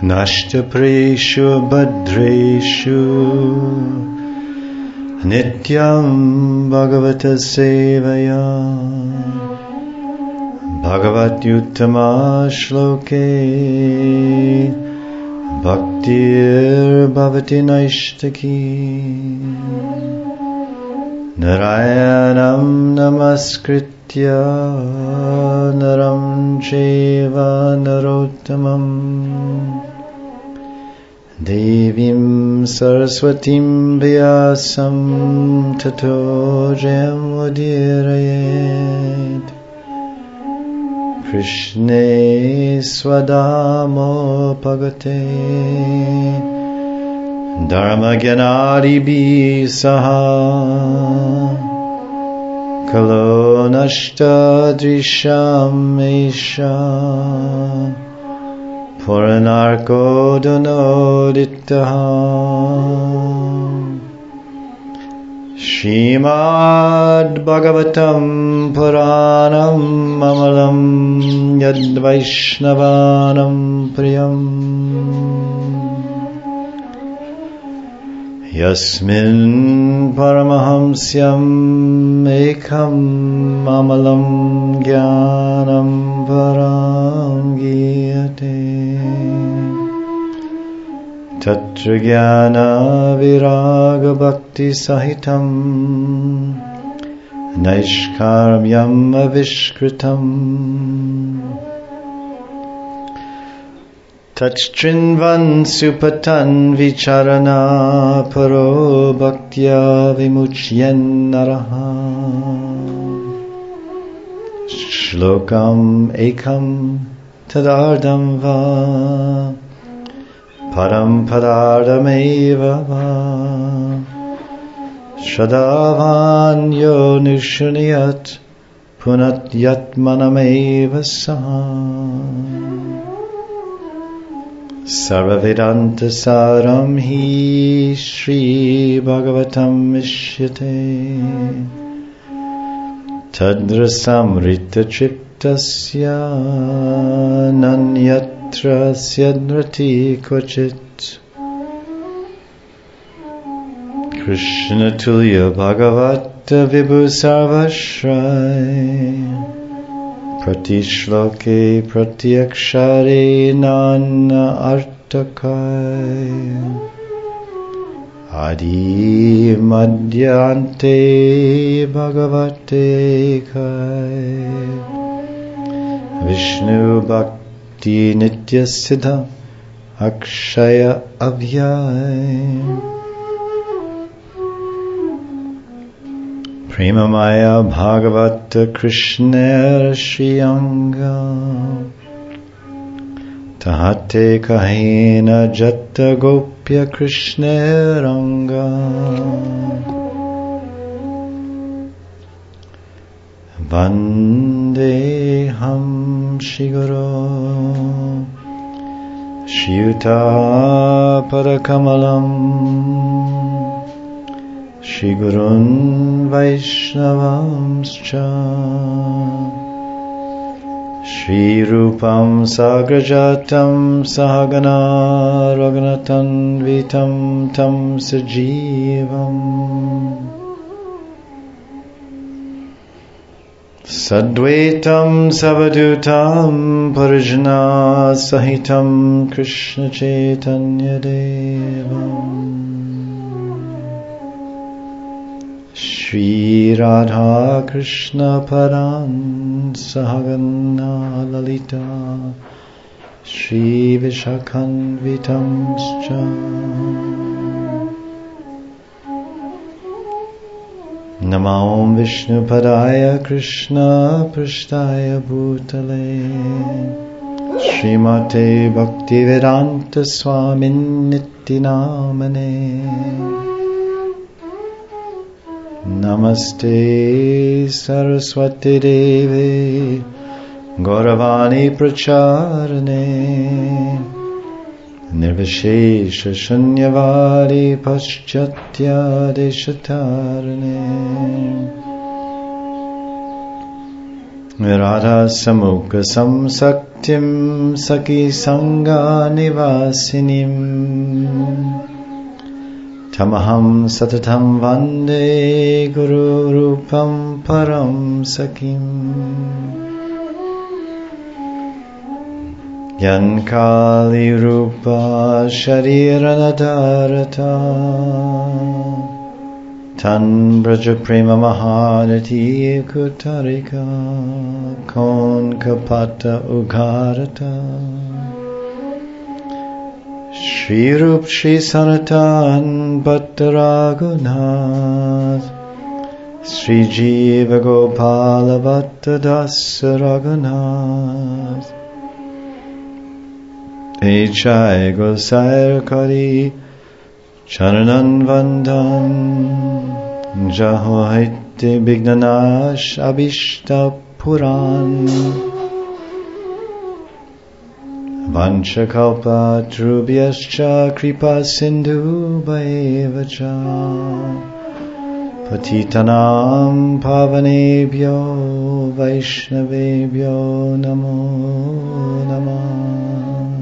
Nashtapreshu Bhadreshu Nityam Bhagavata Sevaya Bhagavat Uttama Shloke Bhaktir Bhavati Naishtaki Narayanam Namaskritya Naram Cheva Narottamam Devim Saraswatim Vyasam Tato Jayam Udirayet Krishne Swadamo Pagate Dharma Gyanadibi Saha Kalo Nashta Drisham Esha Puranarko Danoditaha Shrimad Bhagavatam Puranam Amalam Yad Vaishnavanam Priyam Yasmin Paramahamsyam Ekam Amalam Jnanam Param Giyate Tatra Jnana Viraga Bhakti Sahitam Naishkarmyam Avishkritam Tachtrinvan Supatan Vicharana Paro Bhaktya Vimuchyen Naraha Shlokam Ekam Tadardam Va Param Padardameva Va Shadavan Yo Nishunyat Punat Yatmanameva Saha Sarvavedanta Saram Hi Shri Bhagavatam Mishyate Tadrasamrita Triptasya Nanyatra Syadrati Kochit Krishna Tulya Bhagavata Vibhu Sarvashray Pratishloke pratyakshare nana artakai Adi madhyante bhagavate kai Vishnu bhakti nitya siddha akshaya avyay Premamaya Bhagavata Krishna Shriyanga Tahate Kahena Jatta Gopya Krishna Ranga Vandeham Shiguro Shyuta Parakamalam Shri Gurun Vaishnavamscha Shri Rupam Sagrajatam Sahagana Raghunatan Vitam Tam Sajivam Sadvaitam Savadutam Parijana Sahitam Krishna Chaitanya Devam Shri Radha Krishna Paran Sahagana Lalita Shri Vishakhan Vitamscha Namo Vishnu Padaya Krishna Prishtaya Bhutale Srimate Bhaktivedanta Swamin Nityanamane Namaste Saraswati Devi Gauravani Pracharane Nirvishesha Shanyavari Paschatya Deshatarane Radha Samukha Samsaktim Saki Sangha Nivasinim Tamaham Satatam Vande Guru Rupam Param Sakim Yankali Rupa Shariranadharata Tan Braja Prema Maharati Kutarika Kon Kapata Ugharata Shri Rup Shri Sanatan Bhatta Raghunath Shri Jiva Gopala Bhatta Dasa Raghunath Echai Gosair Kari Charanan Vandan Jahoite Bignanash Abhishta Puran Vanchakalpa Trubhyascha Kripa Sindhu Bhaivacha Patitanam Pavanebhyo Vaishnavebhyo Namo Namah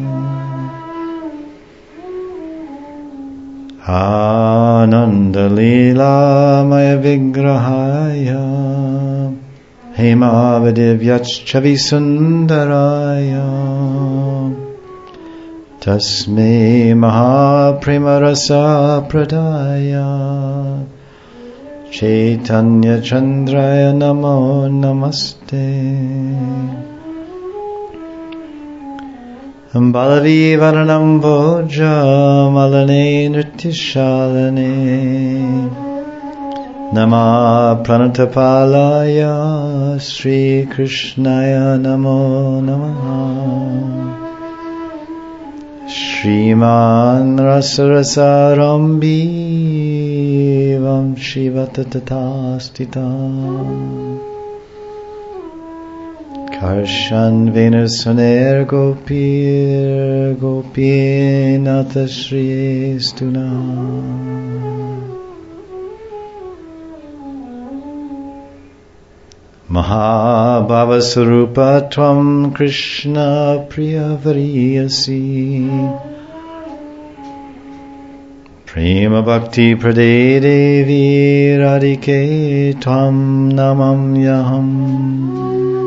Ananda Lila Maya Vigrahaya Hemavadivyachchavi Sundaraya Tasme Mahaprema Rasa Pradaya Chaitanya Chandraya Namo Namaste Balavi Varanam Voja Malane Nritishalane Nama Pranatapalaya Sri Krishnaya Namo Namaha Shriman Rasarasarambi Vamshivatataastita Karshan Venusuner Gopir Gopinatha Shri Stuna Mahabhava Sarupa Tvam Krishna Priya Variyasi Prema Bhakti Prade Devi Radhike Tvam Namamyaham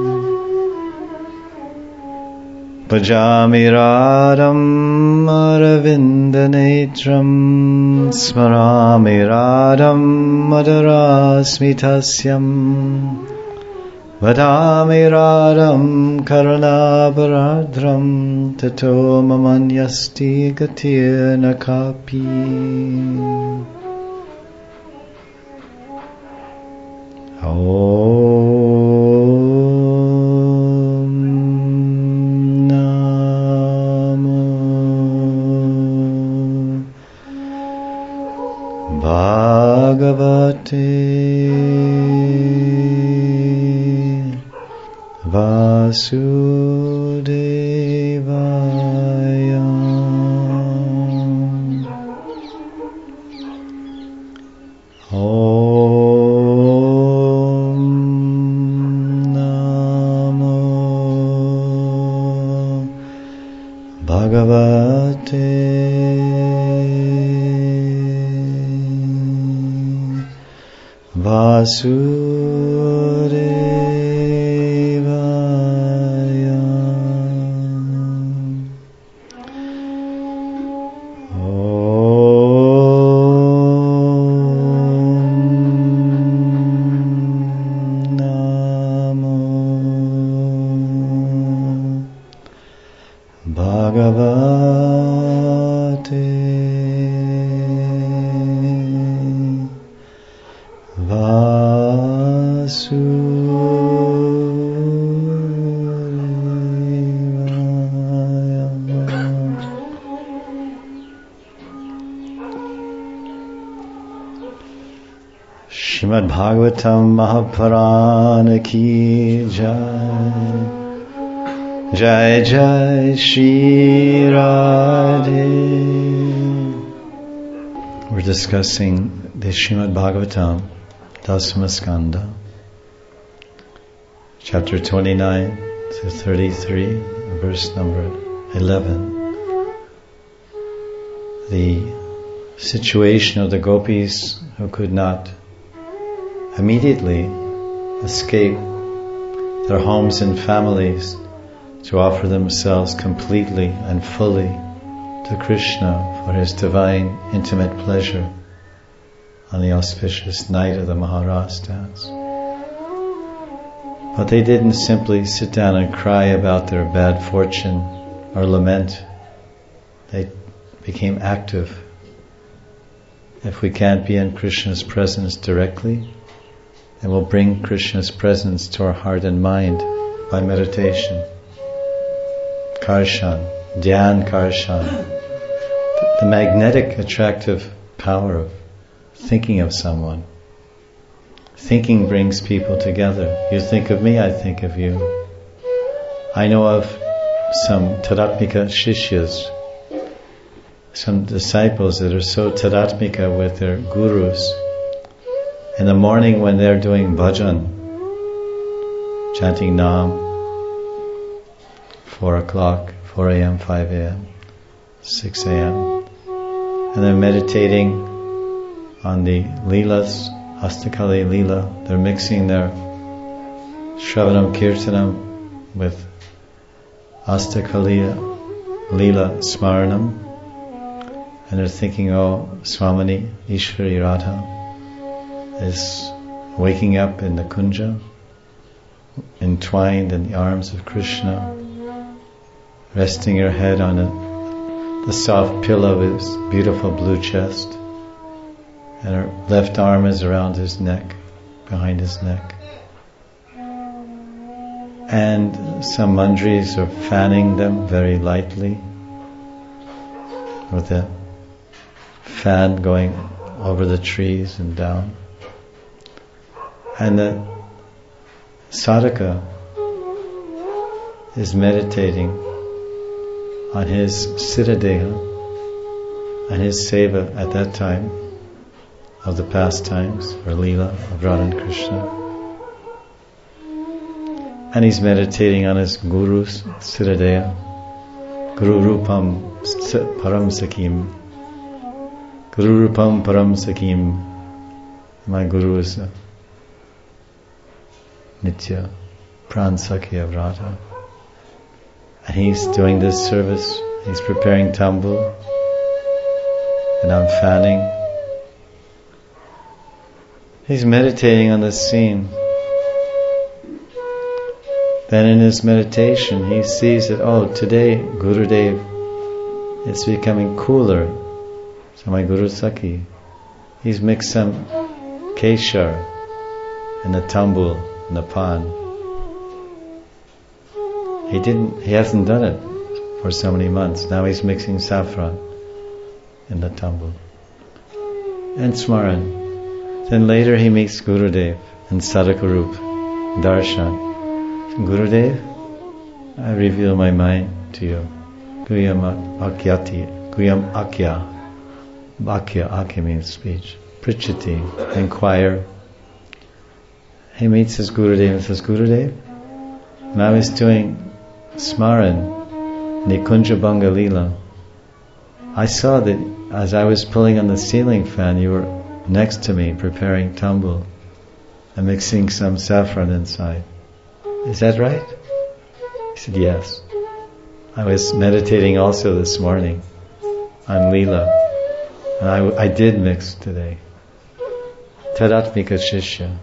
Bhajami Radham Aravindanetram Smarami Radham Madarasmitasyam Vadami Radham Karunabharadram Tato Mamanyasti Gatir Nakapi Bhagavate Vasudevaya Om Namo Bhagavate Vasudevaya Om Namo Bhagavate Srimad Bhagavatam Mahapurana ki jai. Jai Jai Shri Radhe. We're discussing the Srimad Bhagavatam, Dasma Skanda, chapter 29 to 33, verse number 11. The situation of the gopis who could not immediately escape their homes and families to offer themselves completely and fully to Krishna for his divine intimate pleasure on the auspicious night of the Maharas dance. But they didn't simply sit down and cry about their bad fortune or lament. They became active. If we can't be in Krishna's presence directly, then we'll bring Krishna's presence to our heart and mind by meditation. Karshan, Dhyan Karshan. The magnetic attractive power of thinking of someone. Thinking brings people together. You think of me, I think of you. I know of some Taratmika Shishyas, some disciples that are so Taratmika with their gurus. In the morning when they're doing bhajan, chanting Nam, 4 o'clock, 4 a.m., 5 a.m., 6 a.m., and they're meditating on the Leelas, Astakali Leela. They're mixing their Shravanam Kirtanam with Astakali Leela Smaranam, and they're thinking, oh, Swamini Ishwari Radha is waking up in the kunja, entwined in the arms of Krishna, resting her head on the soft pillow of his beautiful blue chest, and her left arm is around his neck, behind his neck. And some mandris are fanning them very lightly, with a fan going over the trees and down. And the sadhaka is meditating on his Siddhadeha and his seva at that time of the pastimes or Leela of Radha and Krishna. And he's meditating on his Guru's Siddhadeha, Guru Rupam Param Sakim. Guru Rupam Param Sakim. My Guru is Nitya, Pran Sakhi of Radha. And he's doing this service, he's preparing tambul, and I'm fanning. He's meditating on this scene. Then in his meditation he sees that, oh, today Gurudev, it's becoming cooler. So my Guru Sakhi, he's mixed some keshar in the tambul, in the pan. He hasn't done it for so many months. Now he's mixing saffron in the tambul. And Smaran. Then later he meets Gurudev in Sadhakarup, Darshan. Gurudev, I reveal my mind to you. Guyam Akyati, Guyam Akya. Akya means speech. Prichati, inquire. He meets his Gurudev and says, Gurudev, when I was doing Smaran, Nikunja Bhanga Leela, I saw that as I was pulling on the ceiling fan, you were next to me preparing tambul and mixing some saffron inside. Is that right? He said, yes. I was meditating also this morning on Leela, and I did mix today. Tadatmika Shishya.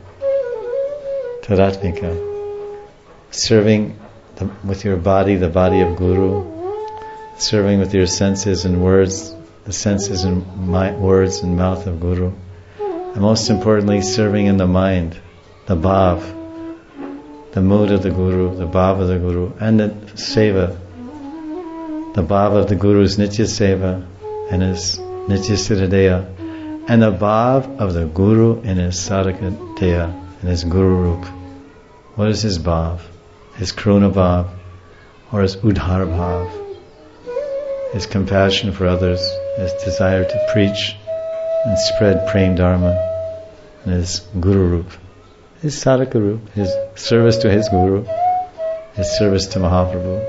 Tadatmika. Serving with your body, the body of Guru, serving with your senses and words, the senses and words and mouth of Guru, and most importantly, serving in the mind, the bhav, the mood of the Guru, the bhav of the Guru, and the seva, the bhav of the Guru's Nitya Seva and his Nitya Siddhadeha, and the bhav of the Guru in his Sadhaka Deha, in his Guru Rup. What is his bhav? His Karuna bhav, or his Udhar bhav, his compassion for others, his desire to preach and spread Prem Dharma, and his Guru Rup, His sadhaka rup, his service to his guru, his service to Mahaprabhu.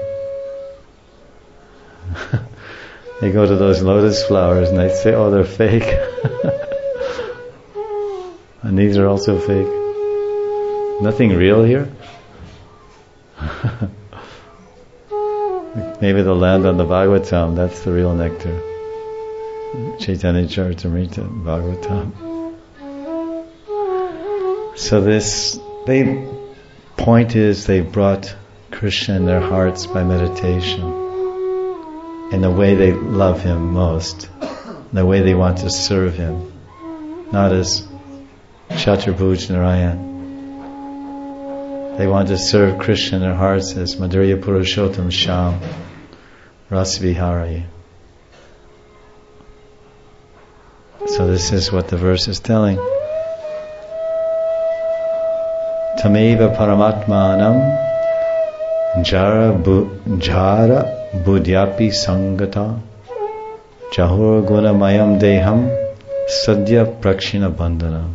They go to those lotus flowers and they say, oh, they're fake. And these are also fake. Nothing real here? Maybe they'll land on the Bhagavatam, that's the real nectar. Chaitanya Charitamrita, Bhagavatam. So the point is they brought Krishna in their hearts by meditation, in the way they love Him most, in the way they want to serve Him, not as Chaturbhuj Narayan. They want to serve Krishna in their hearts as Madhurya Purushottam Sham, Rasvihari. So this is what the verse is telling. Tameva Paramatmanam Jara Budhyapi Sangata Jahur Gunamayam Deham Sadhya Prakshina Bandhanam.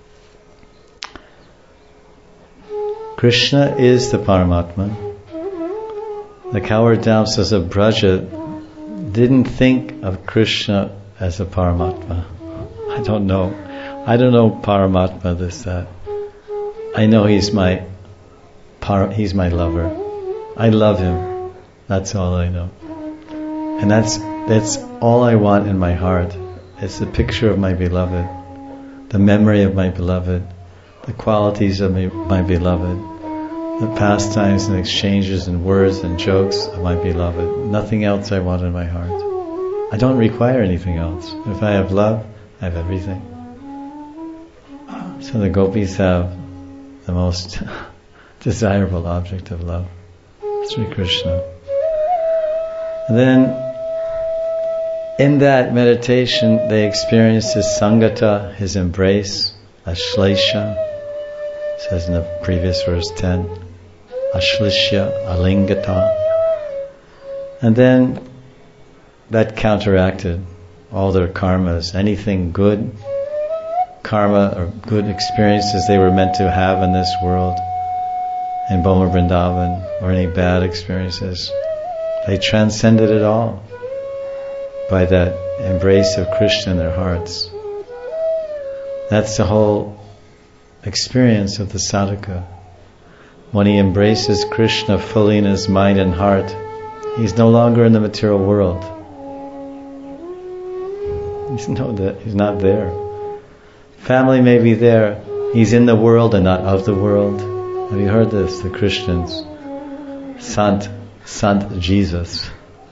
Krishna is the Paramatma. The coward damsels of Braja didn't think of Krishna as a Paramatma. I don't know Paramatma, this, that. I know he's my lover. I love him. That's all I know. And that's all I want in my heart. It's the picture of my beloved, the memory of my beloved, the qualities of my beloved, the pastimes and exchanges and words and jokes of my beloved. Nothing else I want in my heart. I don't require anything else. If I have love, I have everything. So the gopis have the most desirable object of love, Sri Krishna. And then in that meditation they experience his sangata, his embrace, ashlesha, says in the previous verse 10, ashlishya, alingata. And then that counteracted all their karmas, anything good karma or good experiences they were meant to have in this world, in Bhoma Vrindavan, or any bad experiences. They transcended it all by that embrace of Krishna in their hearts. That's the whole experience of the sadhaka. When he embraces Krishna fully in his mind and heart, he's no longer in the material world. He's not there. Family may be there. He's in the world and not of the world. Have you heard this? The Christians. Sant Jesus.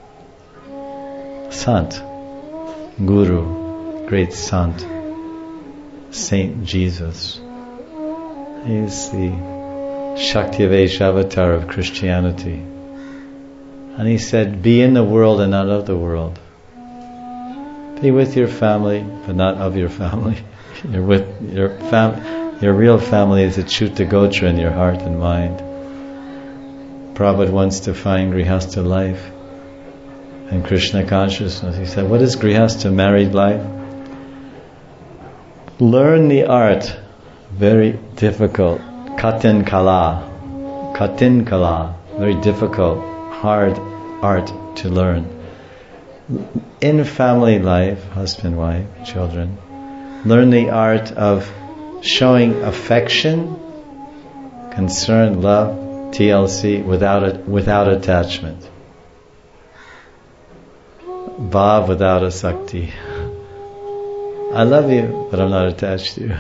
Sant. Guru. Great Sant. Saint Jesus. He's the Shaktivesh avatar of Christianity. And he said, be in the world and not of the world. Be with your family, but not of your family. You're with your real family is Achyuta Gotra in your heart and mind. Prabhupada wants to find Grihastha life and Krishna consciousness. He said, what is Grihastha married life? Learn the art, very difficult, Katin Kala, very difficult, hard art to learn. In family life, husband, wife, children, learn the art of showing affection, concern, love, TLC, without attachment. Bhav without asakti. I love you, but I'm not attached to you.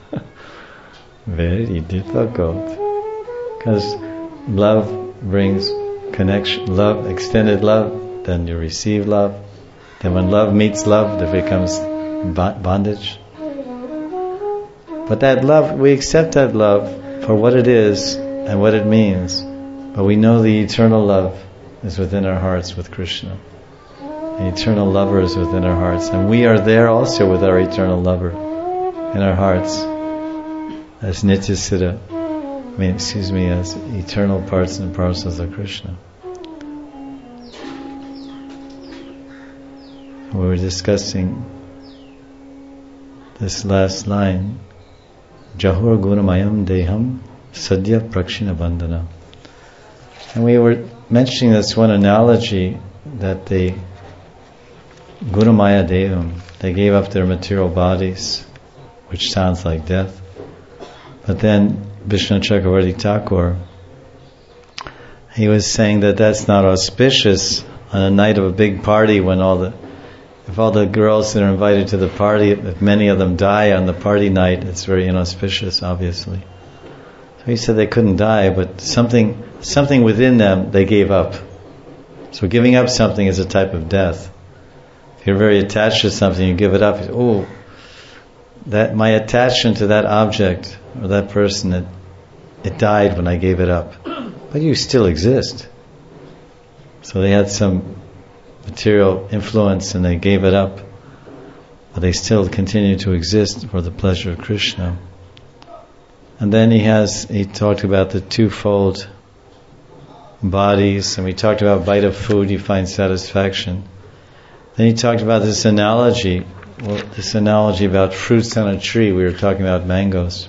Very difficult. Because love brings connection, love, extended love, then you receive love. Then when love meets love, there becomes bondage. But that love, we accept that love for what it is and what it means. But we know the eternal love is within our hearts with Krishna. The eternal lover is within our hearts. And we are there also with our eternal lover in our hearts. As Nityasiddha, as eternal parts and parcels of Krishna. We were discussing this last line. Jahur Gunamayam Deham Sadhya Prakshina Bandhana. And we were mentioning this one analogy that they Gunamaya Devam, they gave up their material bodies, which sounds like death. But then Vishnu Chakravarti Thakur, he was saying that that's not auspicious on a night of a big party when if all the girls that are invited to the party, if many of them die on the party night, it's very inauspicious, obviously. So he said they couldn't die, but something within them they gave up. So giving up something is a type of death. If you're very attached to something, you give it up. That my attachment to that object or that person, it died when I gave it up. But you still exist. So they had some material influence and they gave it up, but they still continue to exist for the pleasure of Krishna. And then he talked about the twofold bodies, and we talked about bite of food, you find satisfaction. Then he talked about this analogy about fruits on a tree. We were talking about mangoes.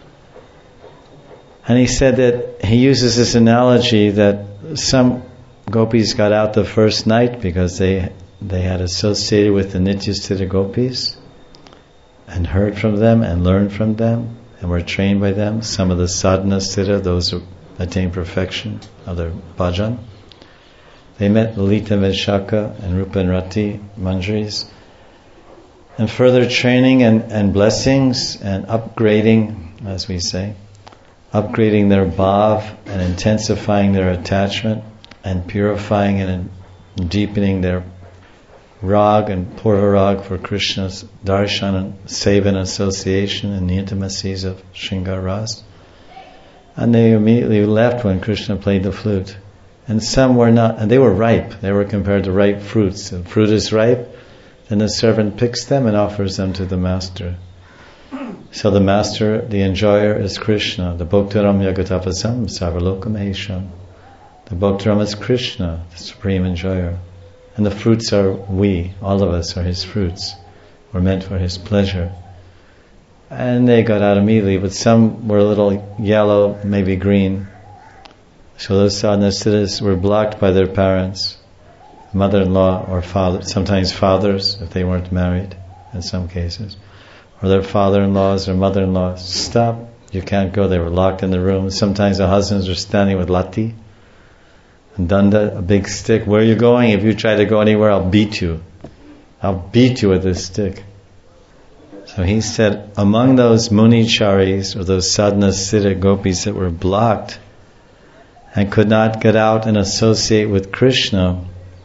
And he said that he uses this analogy that some gopis got out the first night because they had associated with the Nityasthita gopis and heard from them and learned from them and were trained by them. Some of the sadhanasthita, those who attain perfection of their bhajan. They met Lalita Vishaka and Rupa and Rati Manjaris. And further training and blessings and upgrading, as we say, upgrading their bhav and intensifying their attachment and purifying and deepening their rag and purva rag for Krishna's darshan and seva and association and the intimacies of Shringar Ras. And they immediately left when Krishna played the flute. And some were not, and they were ripe. They were compared to ripe fruits. The fruit is ripe, then the servant picks them and offers them to the master. So the master, the enjoyer, is Krishna. The Bhoktaram Yagatapasam Sarvalokam Mahesham. The Bhoktaram is Krishna, the supreme enjoyer. And the fruits are we, all of us are his fruits. We're meant for his pleasure. And they got out immediately, but some were a little yellow, maybe green. So those sadhanasiddhas were blocked by their parents, mother-in-law or father, sometimes fathers if they weren't married in some cases, or their father-in-laws or mother-in-laws. Stop, you can't go. They were locked in the room. Sometimes the husbands were standing with lati and danda, a big stick. Where are you going? If you try to go anywhere, I'll beat you. I'll beat you with this stick. So he said, among those municharis or those sadhanasiddha gopis that were blocked and could not get out and associate with Krishna,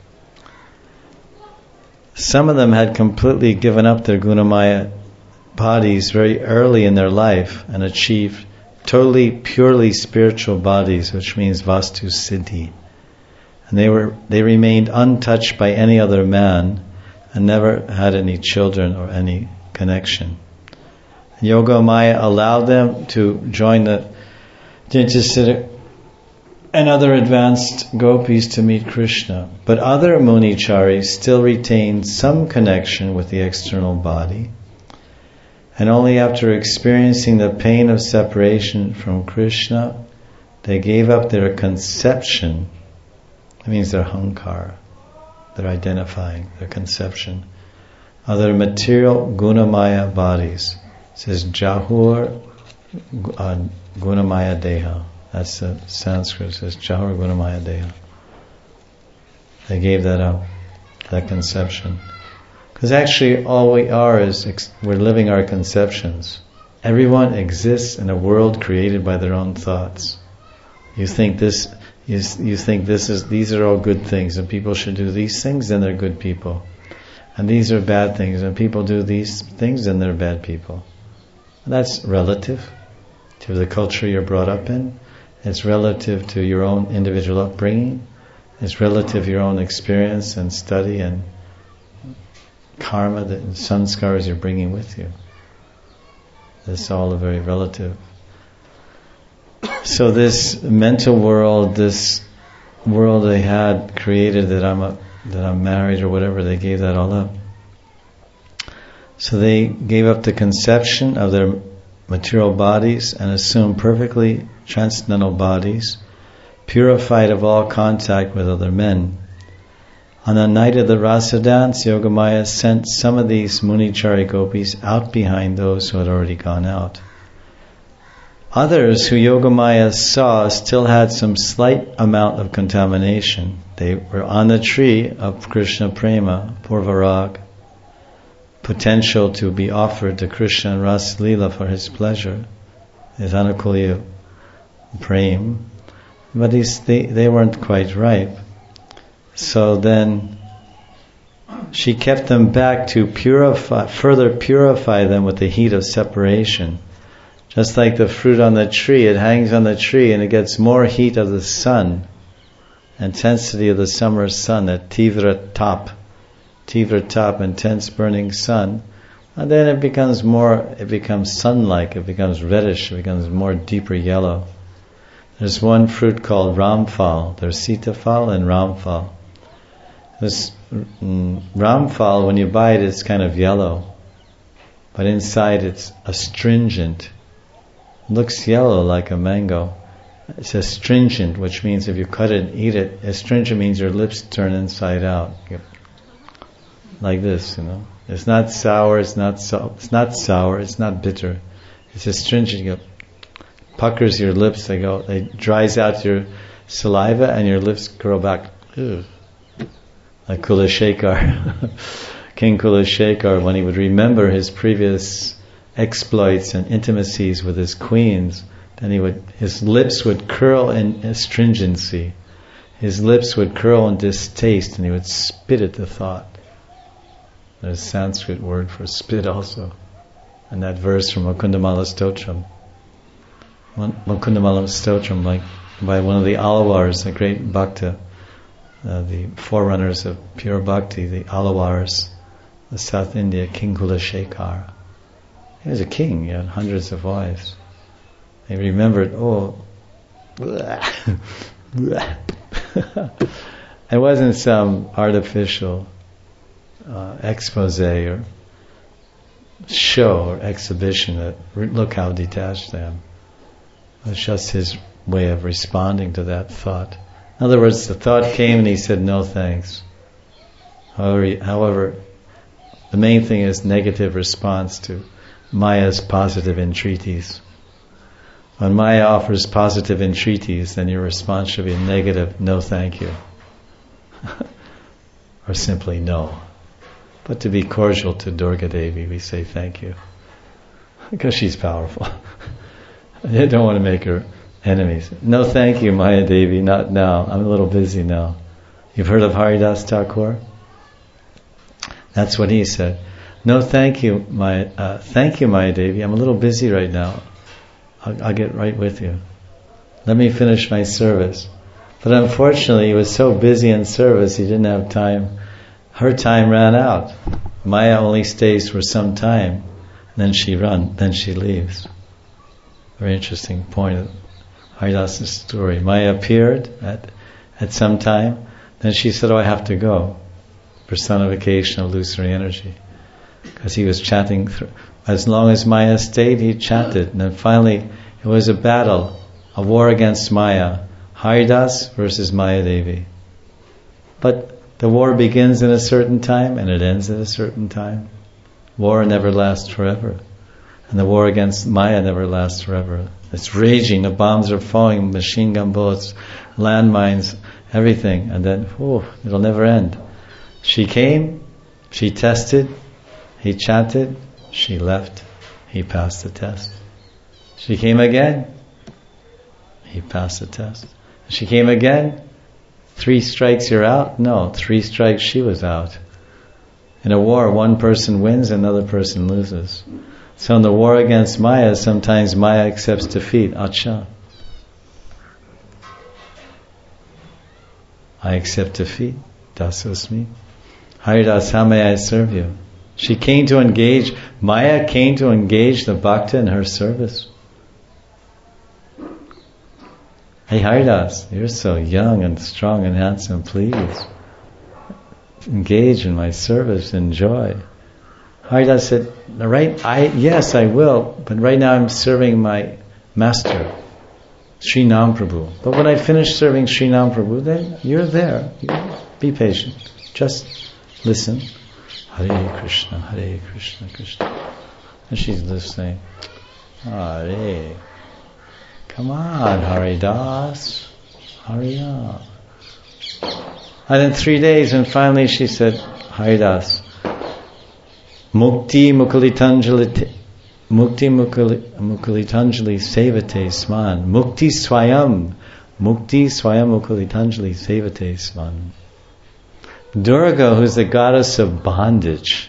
some of them had completely given up their Gunamaya bodies very early in their life and achieved totally, purely spiritual bodies, which means Vastu Siddhi. And they remained untouched by any other man and never had any children or any connection. Yoga Maya allowed them to join the Nityasiddha and other advanced gopis to meet Krishna. But other municharis still retained some connection with the external body, and only after experiencing the pain of separation from Krishna, they gave up their conception. That means their hankara, their identifying, their conception of their material gunamaya bodies. It says Jahur Gunamaya Deha. That's the Sanskrit. It says Jahur Gunamaya Deha. They gave that up, that conception. Because actually all we are is we're living our conceptions. Everyone exists in a world created by their own thoughts. You think these are all good things and people should do these things, then they're good people. And these are bad things and people do these things, then they're bad people. And that's relative to the culture you're brought up in. It's relative to your own individual upbringing. It's relative to your own experience and study and karma, the sanskars you're bringing with you. It's all very relative. So this mental world, this world they had created that I'm married or whatever, they gave that all up. So they gave up the conception of their material bodies and assume perfectly transcendental bodies, purified of all contact with other men. On the night of the Rasa dance, Yogamaya sent some of these Munichari gopis out behind those who had already gone out. Others who Yogamaya saw still had some slight amount of contamination. They were on the tree of Krishna Prema, Purvarag, potential to be offered to Krishna and Ras Leela for his pleasure, his Anukulya Prem, but they weren't quite ripe. So then she kept them back to further purify them with the heat of separation. Just like the fruit on the tree, it hangs on the tree and it gets more heat of the sun, intensity of the summer sun, that tivra tap, intense burning sun. And then it becomes sun-like, it becomes reddish, it becomes more deeper yellow. There's one fruit called Ramphal. There's Sitafal and Ramphal. This Ramphal, when you buy it, it's kind of yellow, but inside it's astringent. It looks yellow like a mango. It's astringent, which means if you cut it and eat it, astringent means your lips turn inside out, like this. It's not sour. It's not sour. It's not bitter. It's astringent. It puckers your lips. It dries out your saliva, and your lips grow back. Ugh. Like Kulashekar, King Kulashekar, when he would remember his previous exploits and intimacies with his queens, then his lips would curl in astringency. His lips would curl in distaste, and he would spit at the thought. There's a Sanskrit word for spit also. And that verse from Mukundamala Stotram. Mukundamala Stotram, like by one of the Alawars, the great Bhakta, the forerunners of pure bhakti, the Alawars, the South India, King Kulashekar. He was a king, he had hundreds of wives. He remembered, it wasn't some artificial expose or show or exhibition that, look how detached I am. It was just his way of responding to that thought. In other words, the thought came and he said, no thanks. However, the main thing is negative response to Maya's positive entreaties. When Maya offers positive entreaties, then your response should be negative, no thank you. Or simply no. But to be cordial to Durga Devi, we say thank you. Because she's powerful. I don't want to make her enemies. No thank you, Maya Devi, not now. I'm a little busy now. You've heard of Haridas Thakur? That's what he said. No thank you, Maya Devi. I'm a little busy right now. I'll get right with you. Let me finish my service. But unfortunately, he was so busy in service, he didn't have time. Her time ran out. Maya only stays for some time, then she leaves. Very interesting point of Haridas's story. Maya appeared at some time, then she said, I have to go. Personification of illusory energy. Because he was chanting, as long as Maya stayed, he chanted. And then finally, it was a battle, a war against Maya. Haridas versus Maya Devi. But the war begins in a certain time and it ends at a certain time. War never lasts forever. And the war against Maya never lasts forever. It's raging, the bombs are falling, machine gun bullets, landmines, everything. And then, it'll never end. She came, she tested, he chanted, she left, he passed the test. She came again, he passed the test. She came again, 3 strikes you're out? No, 3 strikes she was out. In a war, one person wins, another person loses. So in the war against Maya, sometimes Maya accepts defeat. Acha. I accept defeat. Dasosmi. Haridas, how may I serve you? She came to engage, Maya came to engage the Bhakta in her service. Hey Haridas, you're so young and strong and handsome, please engage in my service, enjoy. Haridas said, yes, I will, but right now I'm serving my master, Sri Nam Prabhu. But when I finish serving Sri Nam Prabhu, then you're there. Be patient. Just listen. Hare Krishna, Hare Krishna, Krishna. And she's listening. Hare. Come on, Haridas. Hurry up. And in 3 days, and finally she said, Haridas, Mukti Mukalitanjali Sevate Sman. Mukti Swayam Mukalitanjali Sevate Sman. Durga, who's the goddess of bondage.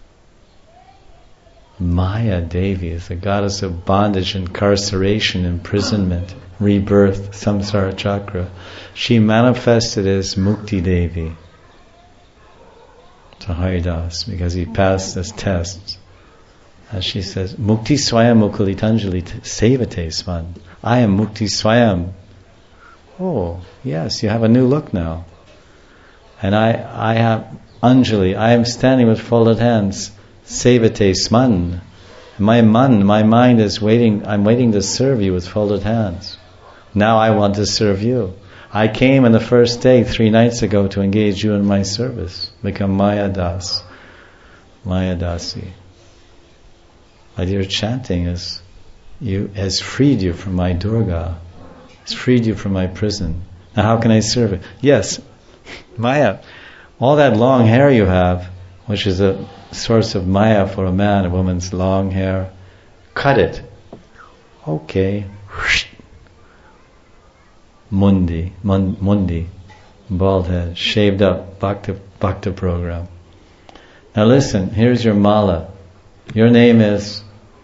Maya Devi is the goddess of bondage, incarceration, imprisonment, rebirth, samsara chakra. She manifested as Mukti Devi to Haridas because he passed this test. As she says, Mukti Swayam Mukalitanjali Sevate Sman. I am Mukti Swayam. Oh, yes, you have a new look now. And I have Anjali, I am standing with folded hands. Sevate Sman. My mind is waiting, I'm waiting to serve you with folded hands. Now I want to serve you. I came on the first day, 3 nights ago, to engage you in my service. Become Maya Das. Maya Dasi. My dear, chanting has freed you from my Durga. Has freed you from my prison. Now how can I serve it? Yes, Maya, all that long hair you have, which is a source of Maya for a man, a woman's long hair, cut it. Okay. Mundi, bald head, shaved up, Bhakta program. Now listen, here's your mala. Your name is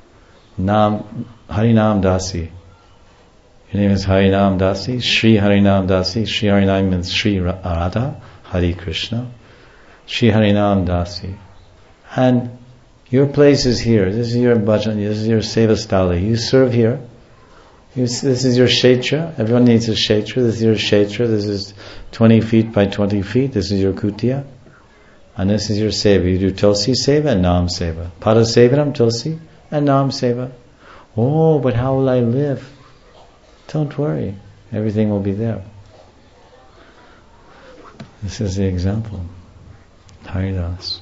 Harinam Dasi. Your name is Harinam Dasi, Sri Harinam Dasi. Sri Harinam means Sri Radha, Hari Krishna. Sri Harinam Dasi. And your place is here. This is your bhajan, this is your sevastali. You serve here. This is your kshetra. Everyone needs a kshetra. This is your kshetra. This is 20 feet by 20 feet. This is your kutiya. And this is your seva. You do tulsi seva and nam seva. Pada sevanam tulsi and nam seva. Oh, but how will I live? Don't worry. Everything will be there. This is the example. Haridas.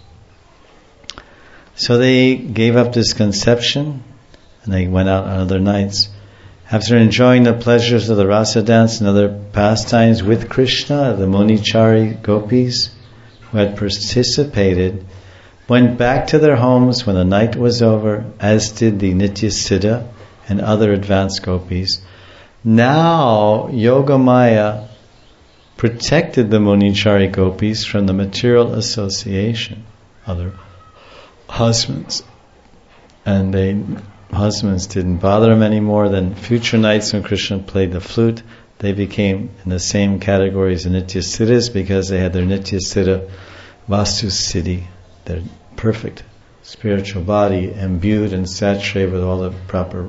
So they gave up this conception and they went out on other nights. After enjoying the pleasures of the rasa dance and other pastimes with Krishna, the Munichari gopis who had participated went back to their homes when the night was over, as did the Nitya Siddha and other advanced gopis. Now Yogamaya protected the Munichari gopis from the material association of their husbands. And husbands didn't bother them anymore. Then future nights when Krishna played the flute, they became in the same category as the Nitya Siddhas because they had their Nitya Siddha Vastu Siddhi, their perfect spiritual body imbued and saturated with all the proper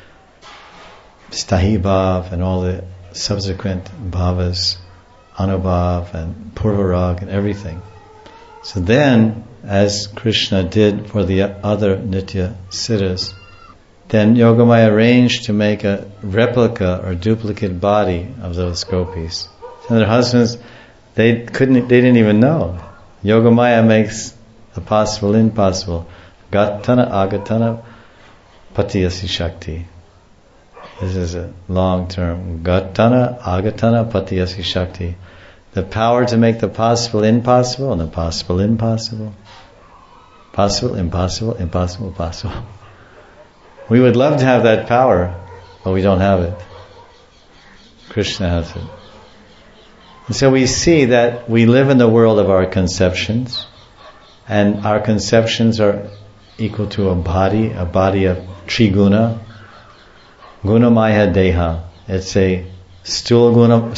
Stahi Bhav and all the subsequent Bhavas, Anubhav and Purvarag and everything. So then, as Krishna did for the other Nitya Siddhas, then Yogamaya arranged to make a replica or duplicate body of those gopis. And their husbands, they didn't even know. Yogamaya makes the possible impossible. Gatana agatana patiyasi shakti. This is a long term. Gatana agatana patiyasi shakti. The power to make the possible impossible and the possible impossible. Possible, impossible, impossible, possible. We would love to have that power, but we don't have it. Krishna has it. And so we see that we live in the world of our conceptions, and our conceptions are equal to a body of Triguna, Gunamaya Deha. It's a stula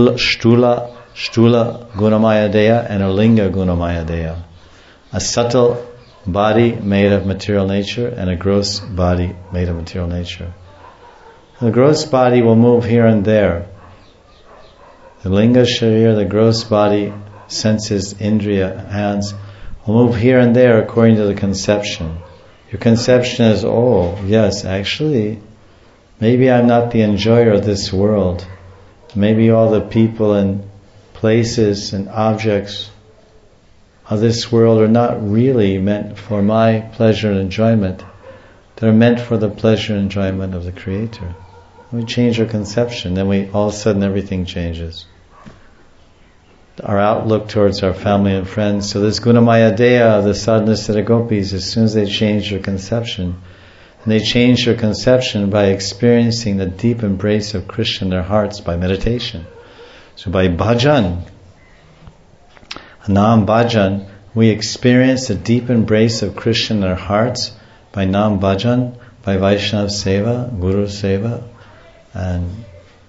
Gunamaya Deha and a linga Gunamaya Deha. A subtle body made of material nature and a gross body made of material nature. The gross body will move here and there. The linga sharir, the gross body, senses, indriya, hands, We'll move here and there according to the conception. Your conception is, oh, yes, actually, maybe I'm not the enjoyer of this world. Maybe all the people and places and objects of this world are not really meant for my pleasure and enjoyment. They're meant for the pleasure and enjoyment of the Creator. We change our conception, then all of a sudden everything changes. Our outlook towards our family and friends. So this Gunamaya Deya, the sadhnas of the gopis, as soon as they change their conception, and they change their conception by experiencing the deep embrace of Krishna in their hearts by meditation. So by bhajan, Nam Bhajan, we experience the deep embrace of Krishna in our hearts by Nam Bhajan, by Vaishnava Seva, Guru Seva, and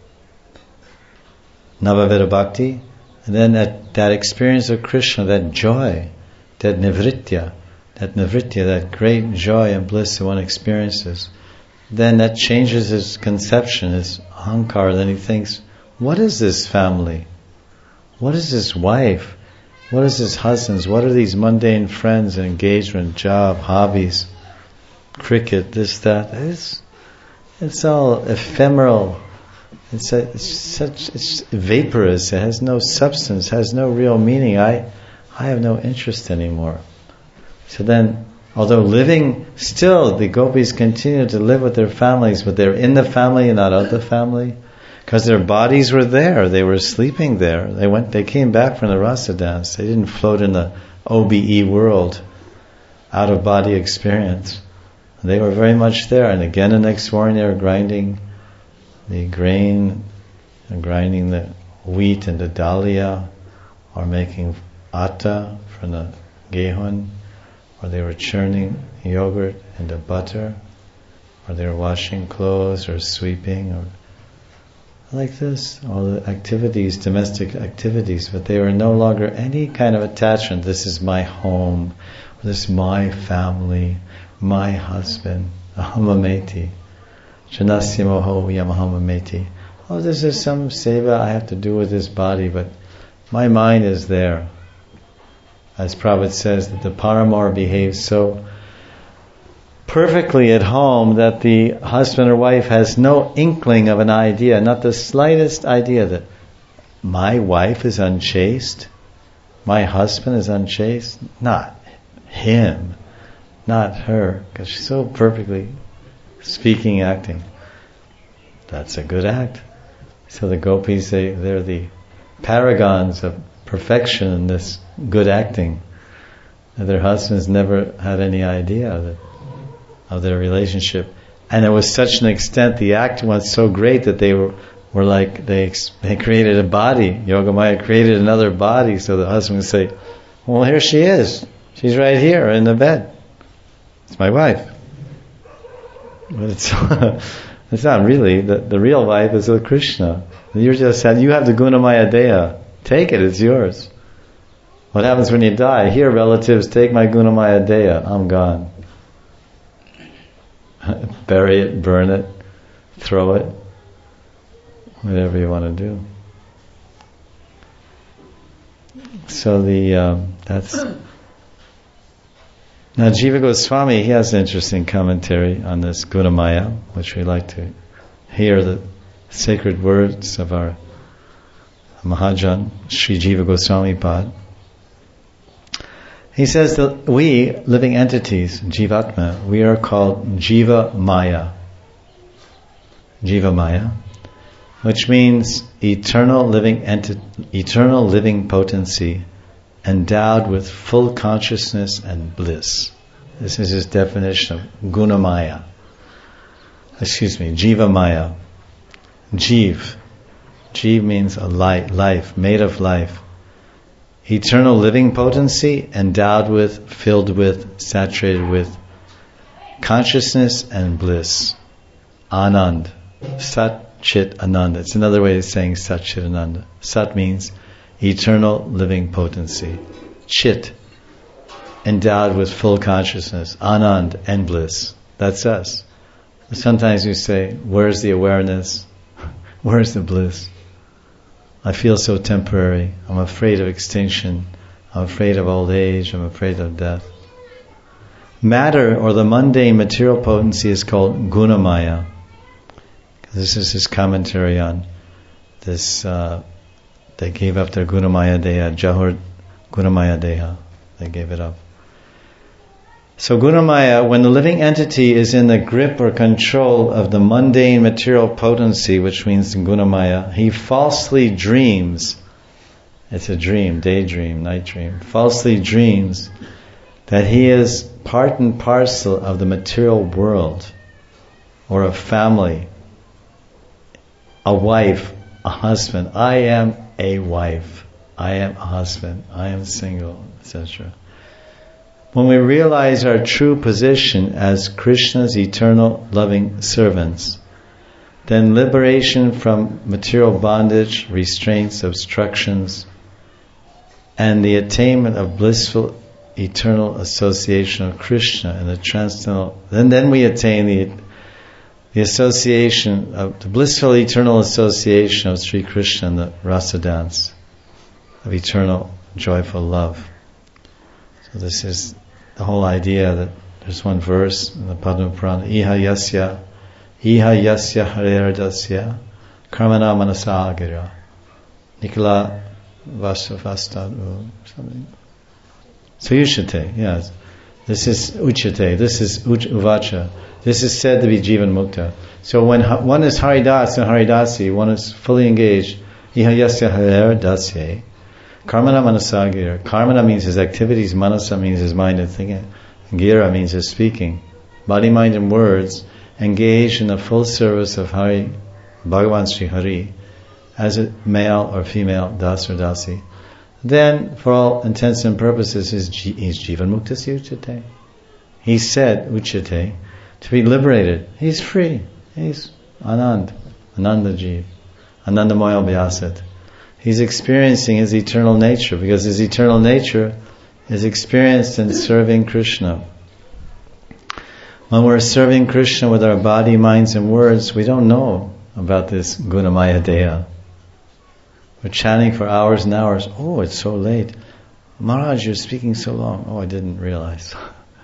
Navaveda Bhakti. And then that experience of Krishna, that joy, that nivritya, that great joy and bliss that one experiences, then that changes his conception, his ahankara. Then he thinks, what is this family? What is this wife? What is this husbands? What are these mundane friends and engagement, job, hobbies, cricket, this, that? It's all ephemeral. It's vaporous. It has no substance, has no real meaning. I have no interest anymore. So then, although living, still the gopis continue to live with their families, but they're in the family and not of the family, because their bodies were there. They were sleeping there. They came back from the rasa dance. They didn't float in the OBE world, out of body experience. They were very much there. And again, the next morning they were grinding the grain and grinding the wheat into dalia, or making atta from the gehun, or they were churning yogurt into butter, or they were washing clothes or sweeping, or like this, all the activities, domestic activities, but they were no longer any kind of attachment. This is my home, this is my family, my husband, ahamameti. Janasya moho yamahamameti. Oh, this is some seva I have to do with this body, but my mind is there. As Prabhupada says, that the paramour behaves so perfectly at home that the husband or wife has no inkling of an idea, not the slightest idea that my wife is unchaste, my husband is unchaste. Not him, not her, because she's so perfectly speaking, acting. That's a good act. So the gopis, they're the paragons of perfection in this good acting. And their husbands never had any idea of their relationship. And it was such an extent, the acting was so great that they were like, they created a body. Yogamaya created another body, so the husband would say, well, here she is. She's right here in the bed. It's my wife. But it's not really. The real wife is with Krishna. You have the Gunamaya Deya. Take it, it's yours. What happens when you die? Here, relatives, take my Gunamaya Deya. I'm gone. Bury it, burn it, throw it, whatever you want to do. So that's... Now Jiva Goswami, he has an interesting commentary on this Gunamaya, which we like to hear the sacred words of our Mahajan, Sri Jiva Goswami Pad. He says that we, living entities, Jivatma, we are called Jiva Maya. Jiva Maya, which means eternal living potency, endowed with full consciousness and bliss. This is his definition of Gunamaya. Jiva Maya. Jiv. Jiv means a life, made of life. Eternal living potency, endowed with, filled with, saturated with consciousness and bliss. Anand. Sat Chit Ananda. It's another way of saying Sat Chit Ananda. Sat means eternal living potency. Chit, endowed with full consciousness. Anand, and bliss. That's us. Sometimes we say, where's the awareness? Where's the bliss? I feel so temporary. I'm afraid of extinction. I'm afraid of old age, I'm afraid of death. Matter, or the mundane material potency, is called Gunamaya. This is his commentary on this. They gave up their Gunamaya Deha, Jahur Gunamaya Deha. They gave it up. So Gunamaya, when the living entity is in the grip or control of the mundane material potency, which means Gunamaya, he falsely dreams. It's a dream, daydream, night dream. Falsely dreams that he is part and parcel of the material world, or a family, a wife, a husband. I am a wife. I am a husband. I am single, etc. When we realize our true position as Krishna's eternal loving servants, then liberation from material bondage, restraints, obstructions, and the attainment of blissful eternal association of Krishna and the transcendental, then we attain the association of the blissful eternal association of Sri Krishna and the rasa dance of eternal joyful love. So this is the whole idea that there's one verse in the Padma Purana, Iha yasya hareradasya karmana manasagira Nikala Vasavastadu something. So Uchate, yes. This is Uchate, this is Uvacha. This is said to be Jivan Mukta. So when one is Haridas and Haridasi, one is fully engaged, Iha yasya hareradasya Karmana Manasagira. Karmana means his activities, Manasa means his mind and thinking, Gira means his speaking. Body, mind and words engaged in the full service of Hari, Bhagavan Sri Hari, as a male or female, das or dasi. Then, for all intents and purposes, he's Jivan Mukta Uchate. He said, Uchate, to be liberated. He's free. He's Ananda Jiv, Anandamoyo Vyasat. He's experiencing his eternal nature, because his eternal nature is experienced in serving Krishna. When we're serving Krishna with our body, minds and words, we don't know about this Gunamaya Deha. We're chanting for hours and hours. Oh, it's so late. Maharaj, you're speaking so long. Oh, I didn't realize.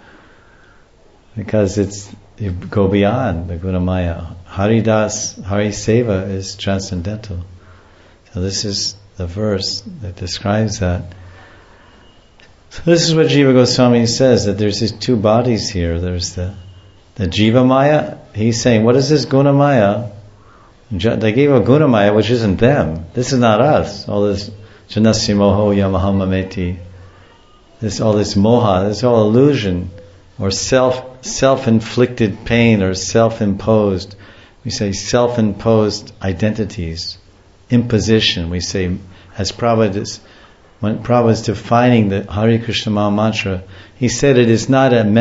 Because you go beyond the Gunamaya. Haridas, Hari Seva is transcendental. So this is the verse that describes that. So this is what Jiva Goswami says, that there's these two bodies here. There's the Jiva Maya. He's saying, what is this Gunamaya? They gave a Gunamaya which isn't them. This is not us. All this Janasya Moho Yamahamameti. All this moha, this is all illusion, or self-inflicted pain, or self-imposed. We say self-imposed identities. Imposition, we say, as Prabhupada when Prabhupada is defining the Hare Krishna Maha Mantra, he said it is not an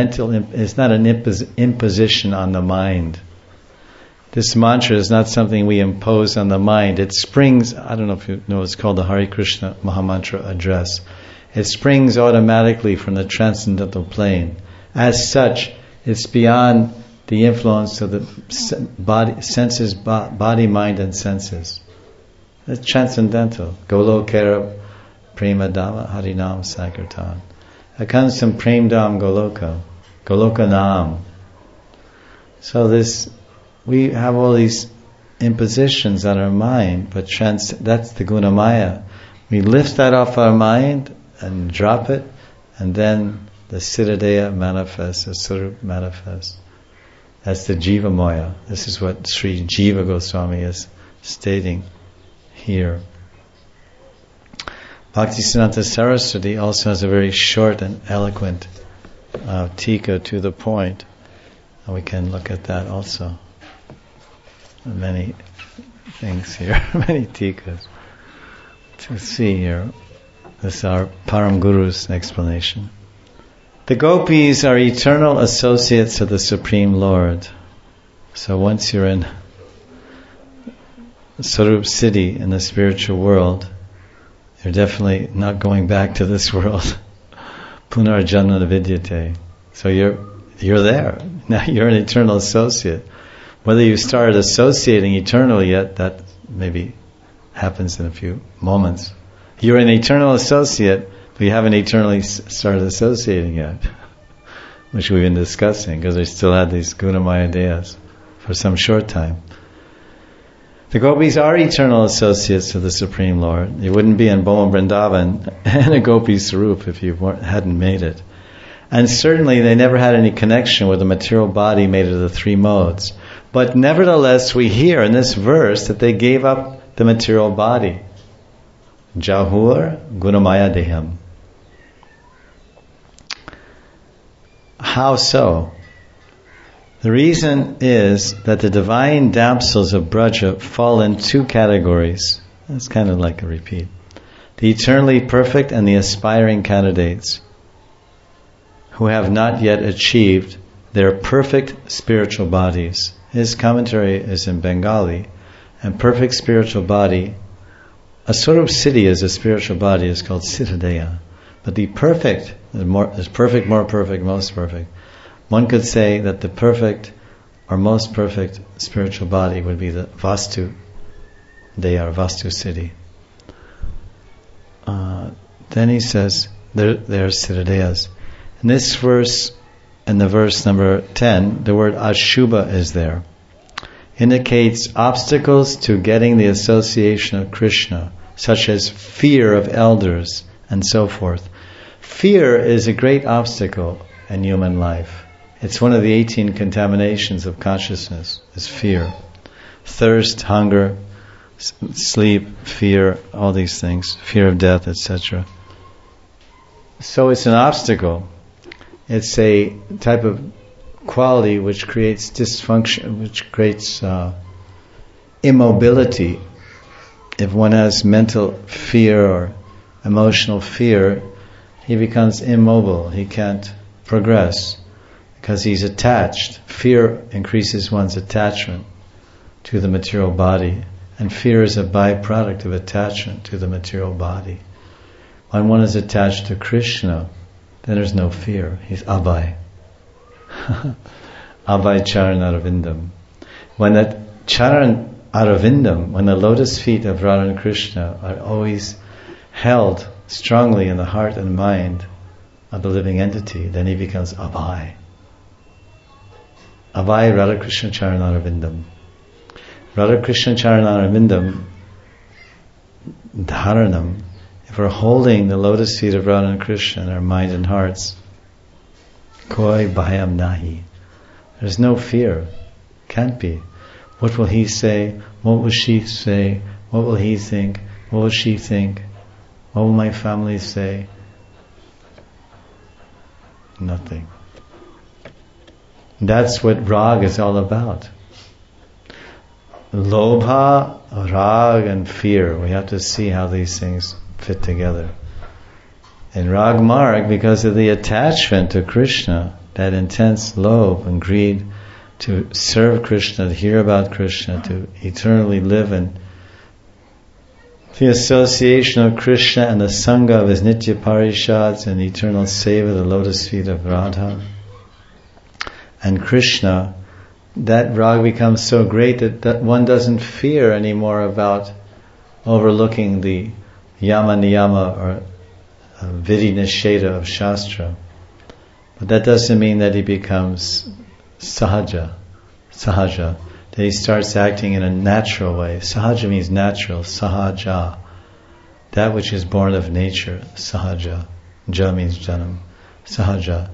imposition on the mind. This mantra is not something we impose on the mind. It springs, I don't know if you know, it's called the Hare Krishna Maha Mantra address. It springs automatically from the transcendental plane. As such, it's beyond the influence of the body, senses, body, mind, and senses. It's transcendental. Golokera Prema Dhamma Harinam Sankirtan. It comes from Prem Dham Goloka. Goloka Nam. So we have all these impositions on our mind, but that's the Gunamaya. We lift that off our mind and drop it, and then the Siddhadeha manifests, the Surup manifests. That's the Jiva Maya. This is what Sri Jiva Goswami is stating here. Bhaktisiddhanta Saraswati also has a very short and eloquent tika to the point. And we can look at that also. Many things here, many tikas. To see here, this is our Param Guru's explanation. The gopis are eternal associates of the Supreme Lord. So once you're in Sarup City in the spiritual world, you're definitely not going back to this world. Punarjanma vidyate. So you're there. Now you're an eternal associate. Whether you started associating eternally yet, that maybe happens in a few moments. You're an eternal associate, We haven't eternally started associating yet, which we've been discussing, because they still had these Gunamaya Deyas for some short time. The gopis are eternal associates of the Supreme Lord. You wouldn't be in Boma Vrindavan and a gopi sarup if you hadn't made it. And certainly they never had any connection with the material body made of the three modes. But nevertheless, we hear in this verse that they gave up the material body. Jahur Gunamaya Deham. How so? The reason is that the divine damsels of Braja fall in two categories. That's kind of like a repeat. The eternally perfect and the aspiring candidates who have not yet achieved their perfect spiritual bodies. His commentary is in Bengali, and perfect spiritual body, a sort of siddhi is a spiritual body, is called siddhadeya. But the perfect, is perfect, more perfect, most perfect. One could say that the perfect or most perfect spiritual body would be the Vastu Deya or Vastu Siddhi. Then he says, they're Siddhadeyas. In this verse, in the verse number 10, the word Ashubha is there. Indicates obstacles to getting the association of Krishna, such as fear of elders and so forth. Fear is a great obstacle in human life. It's one of the 18 contaminations of consciousness, is fear. Thirst, hunger, sleep, fear, all these things, fear of death, etc. So it's an obstacle. It's a type of quality which creates dysfunction, which creates immobility. If one has mental fear or emotional fear, he becomes immobile. He can't progress because he's attached. Fear increases one's attachment to the material body, and fear is a byproduct of attachment to the material body. When one is attached to Krishna, then there's no fear. He's Abhay. Abhay Charan Aravindam. When that Charan Aravindam, when the lotus feet of Radha and Krishna are always held strongly in the heart and mind of the living entity, then he becomes Abhay. Abhay Radha Krishna Charan Aravindam. Radha Krishna Charan Aravindam Dharanam. If we're holding the lotus feet of Radha and Krishna in our mind and hearts, koi bhayam nahi. There's no fear. Can't be. What will he say? What will she say? What will he think? What will she think? What will my family say? Nothing. That's what rag is all about. Lobha, rag and fear. We have to see how these things fit together. In Rag Marg, because of the attachment to Krishna, that intense lobh and greed to serve Krishna, to hear about Krishna, to eternally live in the association of Krishna and the Sangha of his Nitya Parishads and the eternal seva, the lotus feet of Radha and Krishna, that rag becomes so great that one doesn't fear anymore about overlooking the yama niyama or vidhi nisheda of Shastra. But that doesn't mean that he becomes sahaja, that he starts acting in a natural way. Sahaja means natural, sahaja, that which is born of nature, sahaja. Ja means janam, sahaja.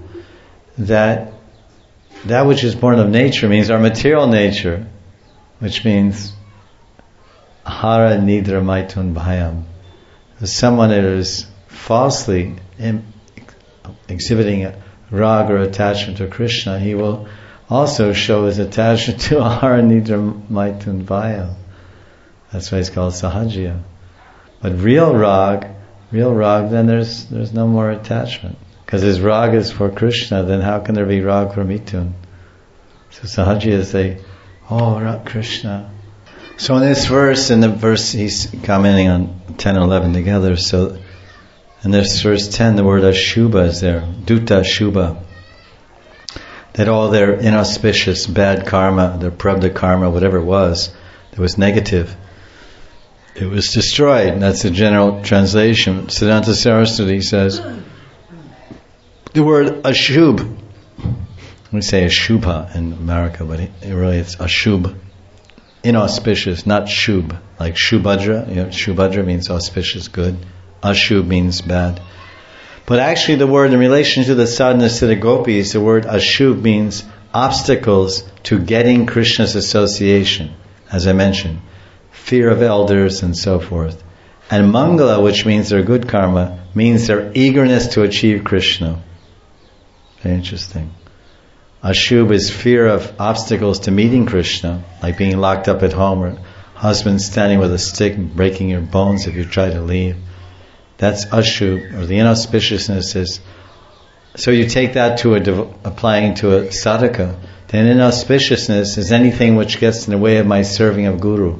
That which is born of nature means our material nature, which means hara nidra maitun bhayam. Someone that is falsely exhibiting a rag or attachment to Krishna, he will also show his attachment to ahara nidra maitun bhayam. That's why it's called sahajya. But real rag, then there's no more attachment. Because his rag is for Krishna, then how can there be rag for Mitun? So Sahajya is Rag Krishna. So in this verse, he's commenting on 10 and 11 together. So in this verse 10, the word Ashubha is there. Duta Shubha. That all their inauspicious, bad karma, their prabdha karma, whatever it was, that was negative, it was destroyed. That's the general translation. Siddhanta Saraswati says, the word Ashubh, we say Ashubha in America, but really it's Ashubh, inauspicious, not Shubh, like Shubhadra. Shubhadra means auspicious, good. Ashubh means bad. But actually the word in relation to the sadhana siddha gopis, the word Ashubh means obstacles to getting Krishna's association, as I mentioned. Fear of elders and so forth. And Mangala, which means their good karma, means their eagerness to achieve Krishna. Very interesting. Ashubh is fear of obstacles to meeting Krishna, like being locked up at home or husband standing with a stick and breaking your bones if you try to leave. That's Ashubh, or the inauspiciousness is. So you take that to applying to a sadhaka, then inauspiciousness is anything which gets in the way of my serving of Guru.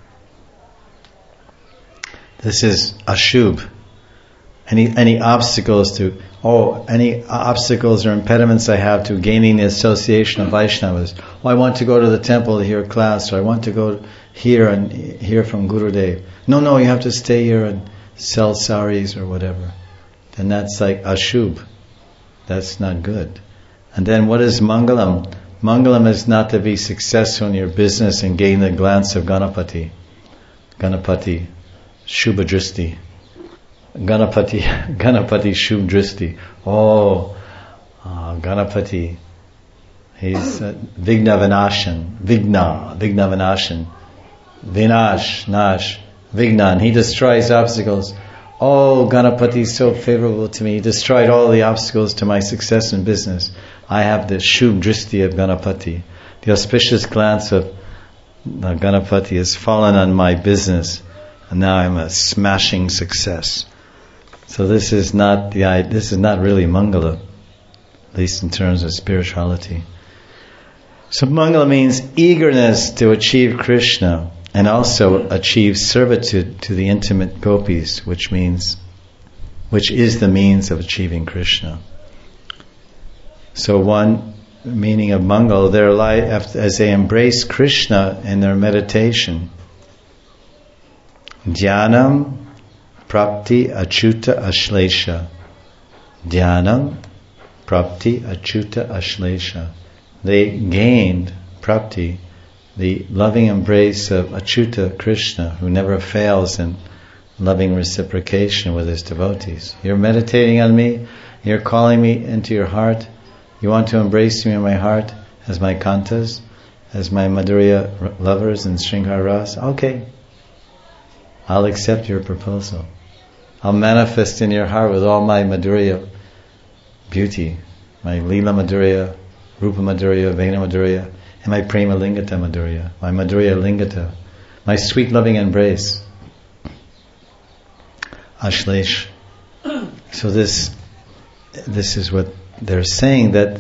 This is Ashubh. Any obstacles any obstacles or impediments I have to gaining the association of Vaishnavas. I want to go to the temple to hear class, or I want to go here and hear from Gurudev. No, you have to stay here and sell saris or whatever. Then that's like Ashubh. That's not good. And then what is Mangalam? Mangalam is not to be successful in your business and gain the glance of Ganapati. Ganapati, Shubhadristi. Ganapati Shubhadristi. Ganapati. He's Vigna Vinashan. Vigna Vinashan. Vinash, Nash. Vignan. He destroys obstacles. Ganapati is so favorable to me. He destroyed all the obstacles to my success in business. I have the Shubhadristi of Ganapati. The auspicious glance of Ganapati has fallen on my business, and now I'm a smashing success. So this is not really Mangala, at least in terms of spirituality. So Mangala means eagerness to achieve Krishna and also achieve servitude to the intimate gopis, which is the means of achieving Krishna. So one meaning of Mangala, their life as they embrace Krishna in their meditation. Dhyanam Prapti Achyuta Ashlesha. Dhyanam Prapti Achyuta Ashlesha. They gained Prapti, the loving embrace of Achyuta Krishna, who never fails in loving reciprocation with his devotees. You're meditating on me, you're calling me into your heart, you want to embrace me in my heart as my kantas, as my Madhurya lovers in Sringar Ras. Okay, I'll accept your proposal. I'll manifest in your heart with all my Madhurya beauty, my Leela Madhurya, Rupa Madhurya, Vena Madhurya, and my Prema Lingata Madhurya, my Madhurya Lingata, my sweet loving embrace. Ashlesh. So this is what they're saying, that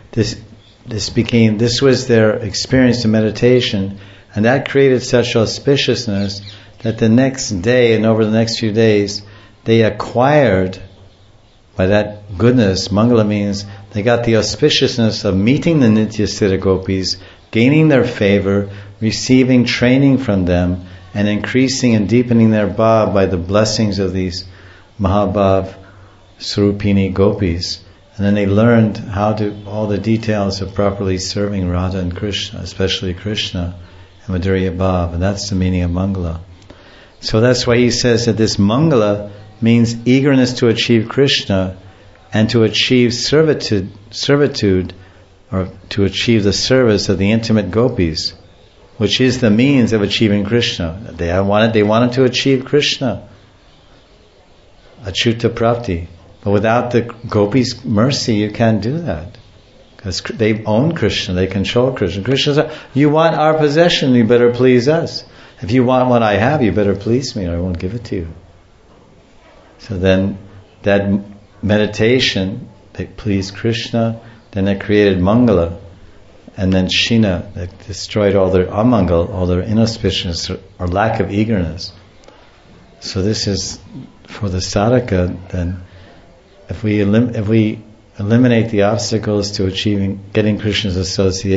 this was their experience in meditation, and that created such auspiciousness that the next day and over the next few days they acquired, by that goodness, Mangala means they got the auspiciousness of meeting the Nitya Siddha Gopis, gaining their favor, receiving training from them, and increasing and deepening their bhav by the blessings of these Mahabhav Swarupini Gopis. And then they learned all the details of properly serving Radha and Krishna, especially Krishna and Madhurya Bhav. And that's the meaning of Mangala. So that's why he says that this Mangala means eagerness to achieve Krishna and to achieve servitude, or to achieve the service of the intimate gopis, which is the means of achieving Krishna. They wanted to achieve Krishna, Achyuta Prapti. But without the gopis' mercy, you can't do that. Because they own Krishna, they control Krishna. Krishna says, you want our possession, you better please us. If you want what I have, you better please me, or I won't give it to you. So then that meditation, they pleased Krishna, then it created Mangala, and then Shina, that destroyed all their amangal, all their inauspiciousness or lack of eagerness. So this is for the sadhaka. Then if we eliminate the obstacles to getting Krishna's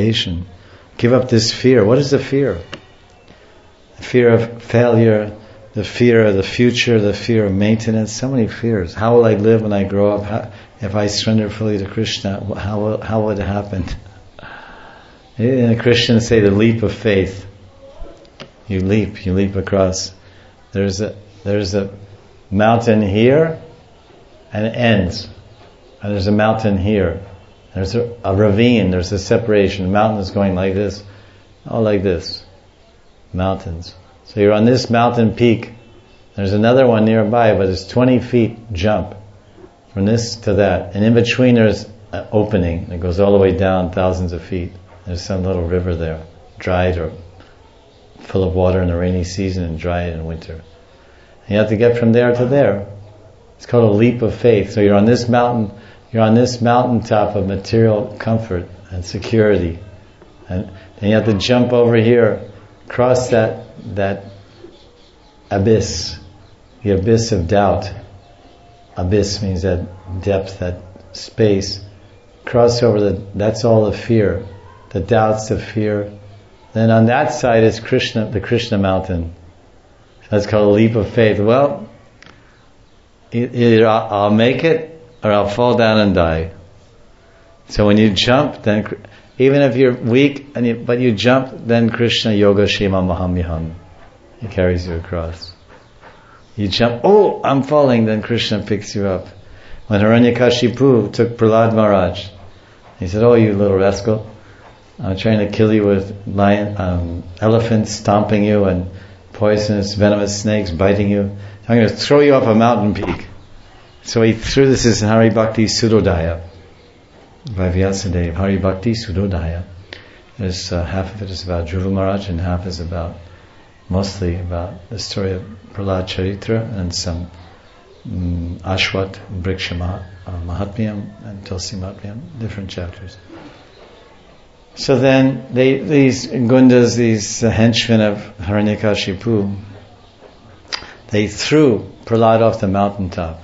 association, give up this fear. What is the fear? The fear of failure, the fear of the future, the fear of maintenance, so many fears. How will I live when I grow up? If I surrender fully to Krishna, how would it happen? And the Christians say the leap of faith. You leap across. There's a mountain here, and it ends. And there's a mountain here. There's a ravine, there's a separation. The mountain is going like this, all like this. Mountains. So you're on this mountain peak. There's another one nearby, but it's 20 feet jump from this to that. And in between there's an opening that goes all the way down thousands of feet. There's some little river there, dried or full of water in the rainy season and dry in winter. And you have to get from there to there. It's called a leap of faith. So you're on this mountaintop of material comfort and security. And then you have to jump over here, cross that abyss, the abyss of doubt. Abyss means that depth, that space. Cross over that's all the fear, the doubts, the fear. Then on that side is Krishna, the Krishna mountain. That's called a leap of faith. Well, either I'll make it or I'll fall down and die. So when you jump, then even if you're weak but you jump, then Krishna Yoga Shema Mahamyaham. He carries you across. You jump, oh, I'm falling, then Krishna picks you up. When Hiranyakashipu took Prahlad Maharaj, he said, oh, you little rascal, I'm trying to kill you with elephants stomping you and poisonous, venomous snakes biting you. I'm going to throw you off a mountain peak. So he threw, this is Hari Bhakti Sudodaya by Vyasadeva. Hari Bhakti Sudodaya. There's half of it is about Dhruva Maharaj and half is mostly about the story of Prahlad Charitra and some Ashwat, Briksha Mahatmyam and Tulsi Mahatmyam, different chapters. So then these Gundas, these henchmen of Hiranyakashipu, they threw Prahlad off the mountaintop.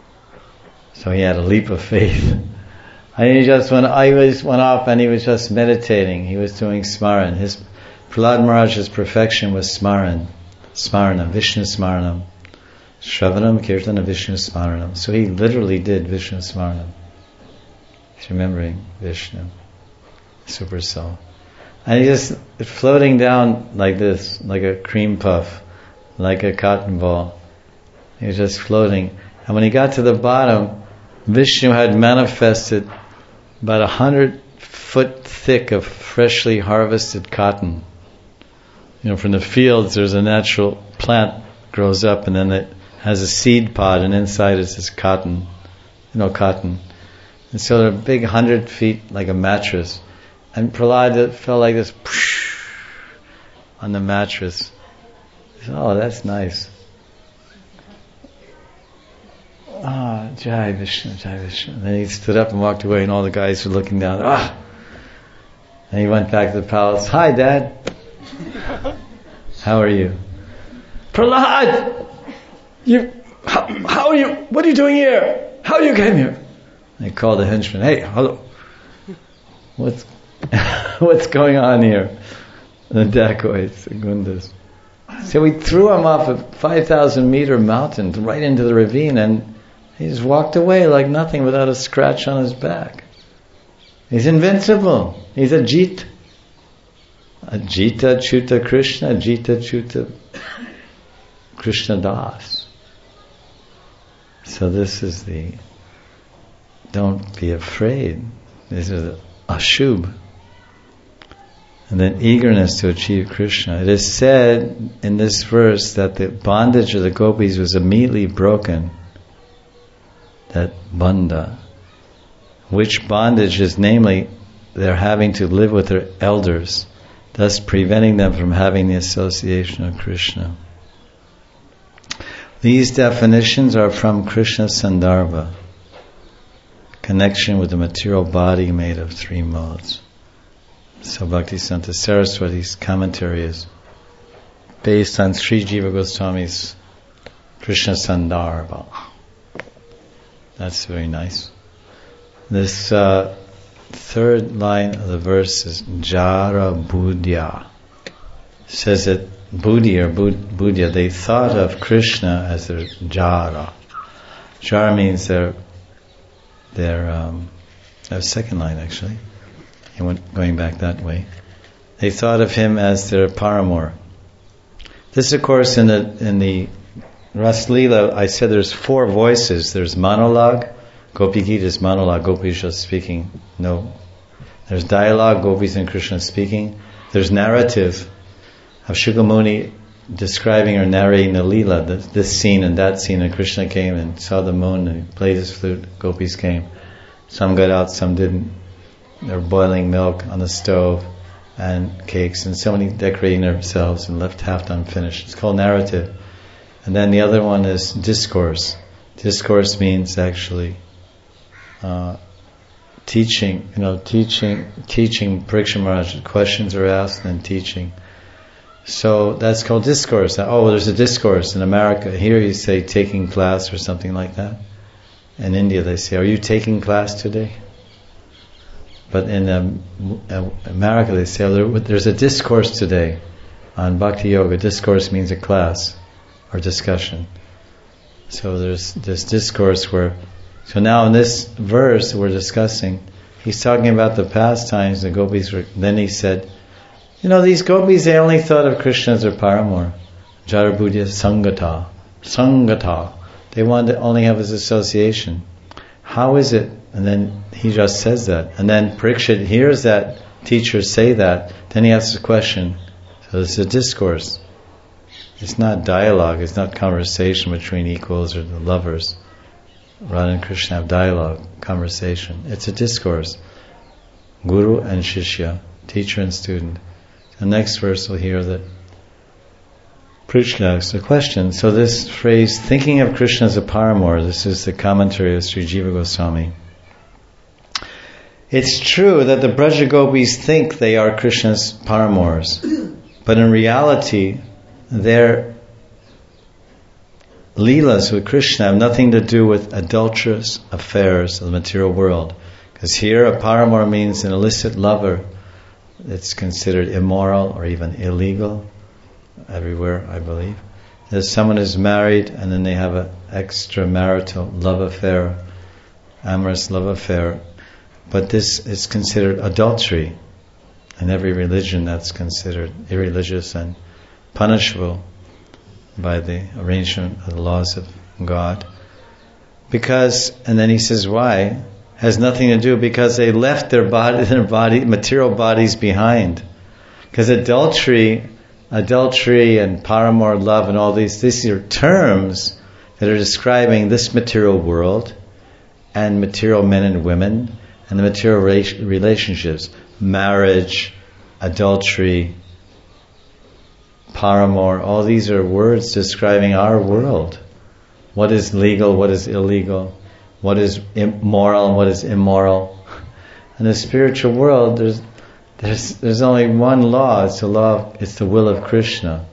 So he had a leap of faith. And he just went off and he was just meditating. He was doing smaran. Prahlad Maharaj's perfection was smarana, Vishnu smaranam. Shravanam, Kirtanam, Vishnu smaranam. So he literally did Vishnu smaranam. He's remembering Vishnu, Super Soul. And he just floating down like this, like a cream puff, like a cotton ball. He was just floating. And when he got to the bottom, Vishnu had manifested about 100 foot thick of freshly harvested cotton. From the fields there's a natural plant grows up and then it has a seed pod and inside is this cotton. Cotton. And so they're big 100 feet like a mattress. And Prahlad fell like this on the mattress. He said, oh, that's nice. Jai Vishnu, Jai Vishnu. And then he stood up and walked away and all the guys were looking down. And he went back to the palace. Hi, Dad. How are you? Prahlad! How are you? What are you doing here? How you came here? And he called the henchman. Hey, hello. What's going on here? The dacoits, the Gundas. So we threw him off a 5,000 meter mountain right into the ravine and he just walked away like nothing without a scratch on his back. He's invincible. He's a Jita. Jita Chuta Krishna, Jita Chuta Krishna Das. So this is don't be afraid. This is the Ashubh. And then eagerness to achieve Krishna. It is said in this verse that the bondage of the gopis was immediately broken. That bandha. Which bondage is namely their having to live with their elders, thus preventing them from having the association of Krishna. These definitions are from Krishna Sandarbha, connection with the material body made of three modes. So Bhaktisiddhanta Saraswati's commentary is based on Sri Jiva Goswami's Krishna Sandarbha. That's very nice. This third line of the verse is Jara Budhya. Says that Buddhi or Buddha, they thought of Krishna as their jara. Jara means their second line actually. He went going back that way. They thought of him as their paramour. This, of course, in the Ras Leela, I said there's 4 voices. There's monologue. Gopi Gita is monologue. Gopis just speaking. No. There's dialogue. Gopis and Krishna speaking. There's narrative of Shukamuni describing or narrating the Leela, this scene and that scene, and Krishna came and saw the moon and he played his flute. Gopis came. Some got out, some didn't. They were boiling milk on the stove and cakes, and so many decorating themselves and left half unfinished. It's called narrative. And then the other one is discourse. Discourse means actually teaching. Teaching. Pariksha Maharaj, questions are asked and teaching. So that's called discourse. There's a discourse in America. Here you say taking class or something like that. In India they say, are you taking class today? But in America they say, there's a discourse today on Bhakti Yoga. Discourse means a class or discussion. So there's this discourse where, so now in this verse we're discussing, he's talking about the past times the gopis were, then he said, these gopis, they only thought of Krishna as their paramour. Jarabudya Sangata. They wanted to only have his association. How is it? And then he just says that. And then Parikshit hears that teacher say that. Then he asks a question. So it's a discourse. It's not dialogue. It's not conversation between equals or the lovers. Radha and Krishna have dialogue, conversation. It's a discourse. Guru and Shishya, teacher and student. The next verse we'll hear that Krishna asks a question. So this phrase, thinking of Krishna as a paramour, this is the commentary of Sri Jiva Goswami. It's true that the Braja Gopis think they are Krishna's paramours, but in reality, their leelas with Krishna have nothing to do with adulterous affairs of the material world. Because here a paramour means an illicit lover. It's considered immoral or even illegal everywhere, I believe. There's someone who's married and then they have an extramarital love affair, amorous love affair. But this is considered adultery. In every religion that's considered irreligious and punishable by the arrangement of the laws of God. Because, and then he says why, has nothing to do because they left their body, material bodies behind. Because adultery and paramour love and all these are terms that are describing this material world and material men and women and the material relationships. Marriage, adultery, paramour, all these are words describing our world. What is legal, what is illegal, what is moral and what is immoral. In the spiritual world, there's only one law. It's the will of Krishna.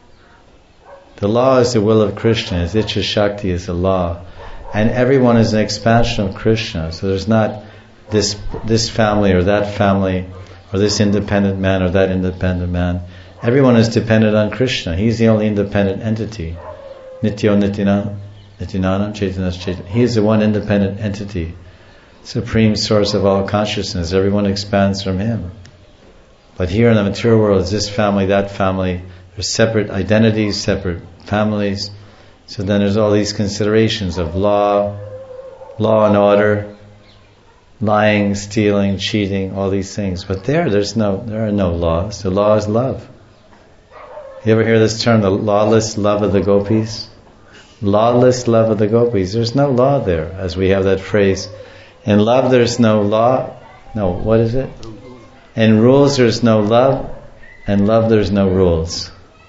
The law is the will of Krishna. His Ichcha Shakti is the law. And everyone is an expansion of Krishna. So there's not this family or that family or this independent man or that independent man. Everyone is dependent on Krishna. He's the only independent entity. Nityo Nityanam Chaitanas Chaitanya. He is the one independent entity. Supreme source of all consciousness. Everyone expands from Him. But here in the material world, it's this family, that family. There's separate identities, separate families. So then there's all these considerations of law and order, lying, stealing, cheating, all these things. But there are no laws. The law is love. You ever hear this term, the lawless love of the gopis? Lawless love of the gopis. There's no law there, as we have that phrase. In love there's no law. No, what is it? In rules there's no love. In love there's no rules.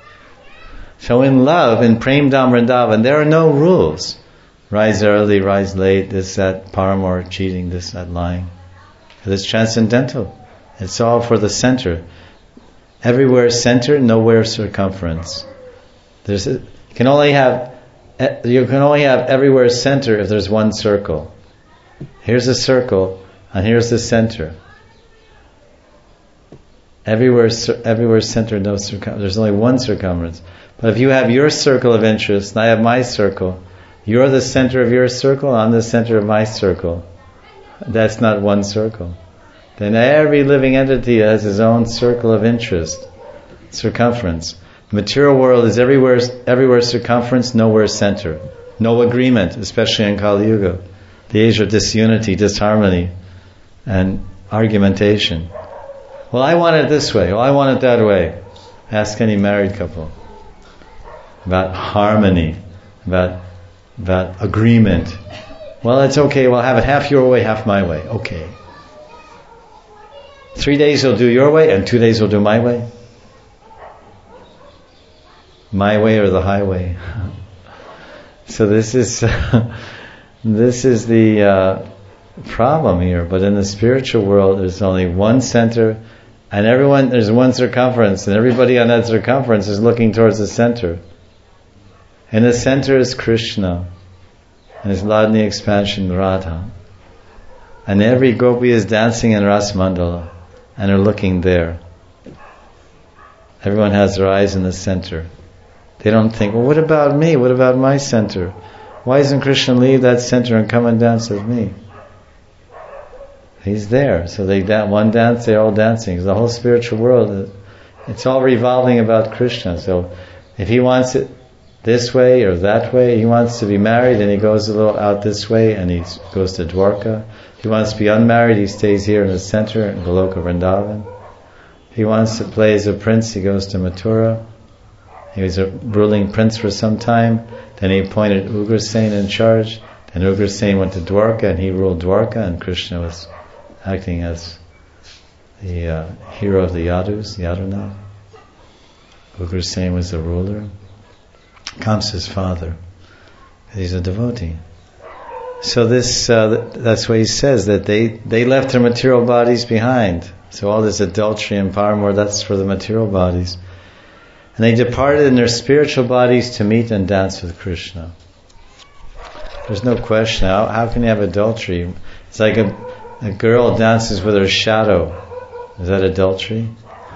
So in love, in Prem Dham Vrindavan, there are no rules. Rise early, rise late, this, that, paramour, cheating, this, that, lying. It's transcendental. It's all for the center. Everywhere center, nowhere circumference. You can only have everywhere center if there's one circle. Here's a circle, and here's the center. Everywhere center, no circumference. There's only one circumference. But if you have your circle of interest, and I have my circle, you're the center of your circle, I'm the center of my circle. That's not one circle. Then every living entity has his own circle of interest, circumference. The material world is everywhere circumference, nowhere center. No agreement, especially in Kali Yuga. The age of disunity, disharmony, and argumentation. Well, I want it this way. Well, I want it that way. Ask any married couple about harmony, about agreement. Well, it's okay. We'll have it half your way, half my way. Okay. 3 days you'll do your way, and 2 days you'll do my way. My way or the highway. So this is the problem here. But in the spiritual world, there's only one center, and there's one circumference, and everybody on that circumference is looking towards the center. And the center is Krishna, and his Ladni expansion, Radha. And every gopi is dancing in Ras Mandala, and are looking there. Everyone has their eyes in the center. They don't think, well, what about me? What about my center? Why doesn't Krishna leave that center and come and dance with me? He's there. So one dance, they're all dancing. The whole spiritual world, it's all revolving about Krishna. So if he wants it this way or that way, he wants to be married and he goes a little out this way and he goes to Dwarka. If he wants to be unmarried, he stays here in the center in Goloka Vrindavan. If he wants to play as a prince, he goes to Mathura. He was a ruling prince for some time. Then he appointed Ugrasen in charge. Then Ugrasen went to Dwarka and he ruled Dwarka, and Krishna was acting as the hero of the Yadus, Yaduna. Ugrasen was the ruler. Kamsa's father. He's a devotee. So that's what he says, that they left their material bodies behind. So all this adultery and paramour, that's for the material bodies. And they departed in their spiritual bodies to meet and dance with Krishna. There's no question. How can you have adultery? It's like a girl dances with her shadow. Is that adultery?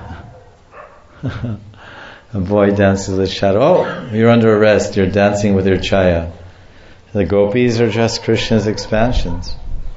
A boy dances with a shadow. Oh, you're under arrest. You're dancing with your chaya. The gopis are just Krishna's expansions.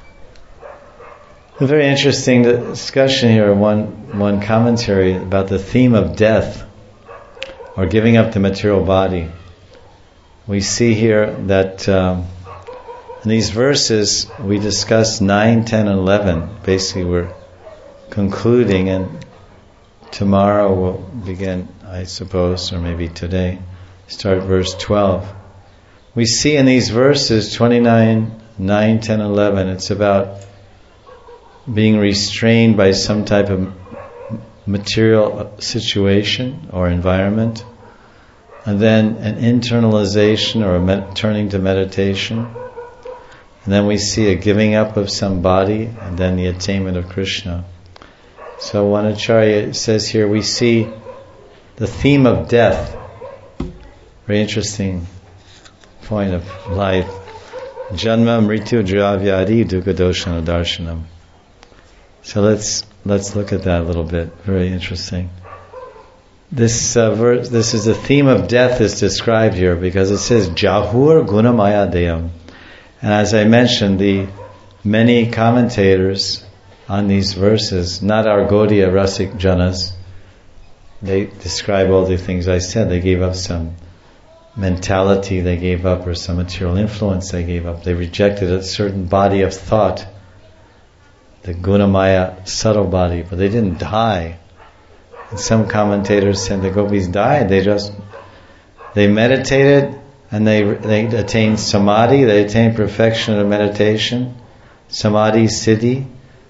A very interesting discussion here. One commentary about the theme of death, or giving up the material body. We see here that in these verses we discuss 9, 10, and 11. Basically we're concluding, and tomorrow we'll begin, I suppose, or maybe today, start verse 12. We see in these verses 29, 9, 10, 11, it's about being restrained by some type of material situation or environment, and then an internalization or turning to meditation, and then we see a giving up of some body, and then the attainment of Krishna. So one Acharya says here we see the theme of death. Very interesting point of life. Janma mrityu dravyadi dukkha doshana darshanam. So let's look at that a little bit. Very interesting. This verse, this is the theme of death is described here because it says Jahur Gunamaya Deyam. And as I mentioned, the many commentators on these verses, not our Gaudiya Rasik Janas, they describe all the things I said. They gave up some mentality, they gave up, or some material influence they gave up. They rejected a certain body of thought, the Gunamaya subtle body, but they didn't die. And some commentators said the gopis died. They meditated and they attained samadhi, they attained perfection of meditation. Samadhi siddhi,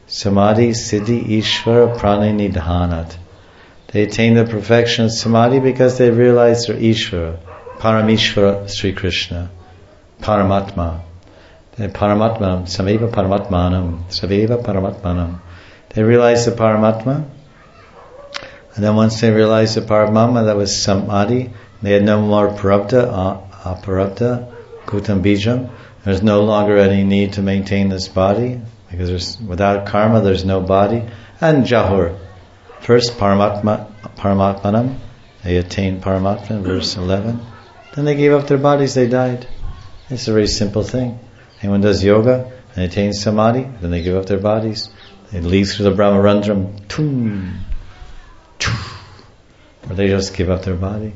Ishvara prani nidhanat. They attained the perfection of samadhi because they realized their Ishvara, Paramishvara Sri Krishna, Paramatma. Paramatmanam, Sameva Paramatmanam. They realized the Paramatma, and then once they realized the Paramatma, that was Samadhi. They had no more Parabdha, Aparabdha, Kutam Bijam. There's no longer any need to maintain this body, because without karma there's no body. And Jahur. First Paramatmanam, they attained Paramatma, verse 11. Then they gave up their bodies, they died. It's a very simple thing. Anyone does yoga and attains samadhi, then they give up their bodies. They leave through the Brahmarandram, tum, choo, or they just give up their body.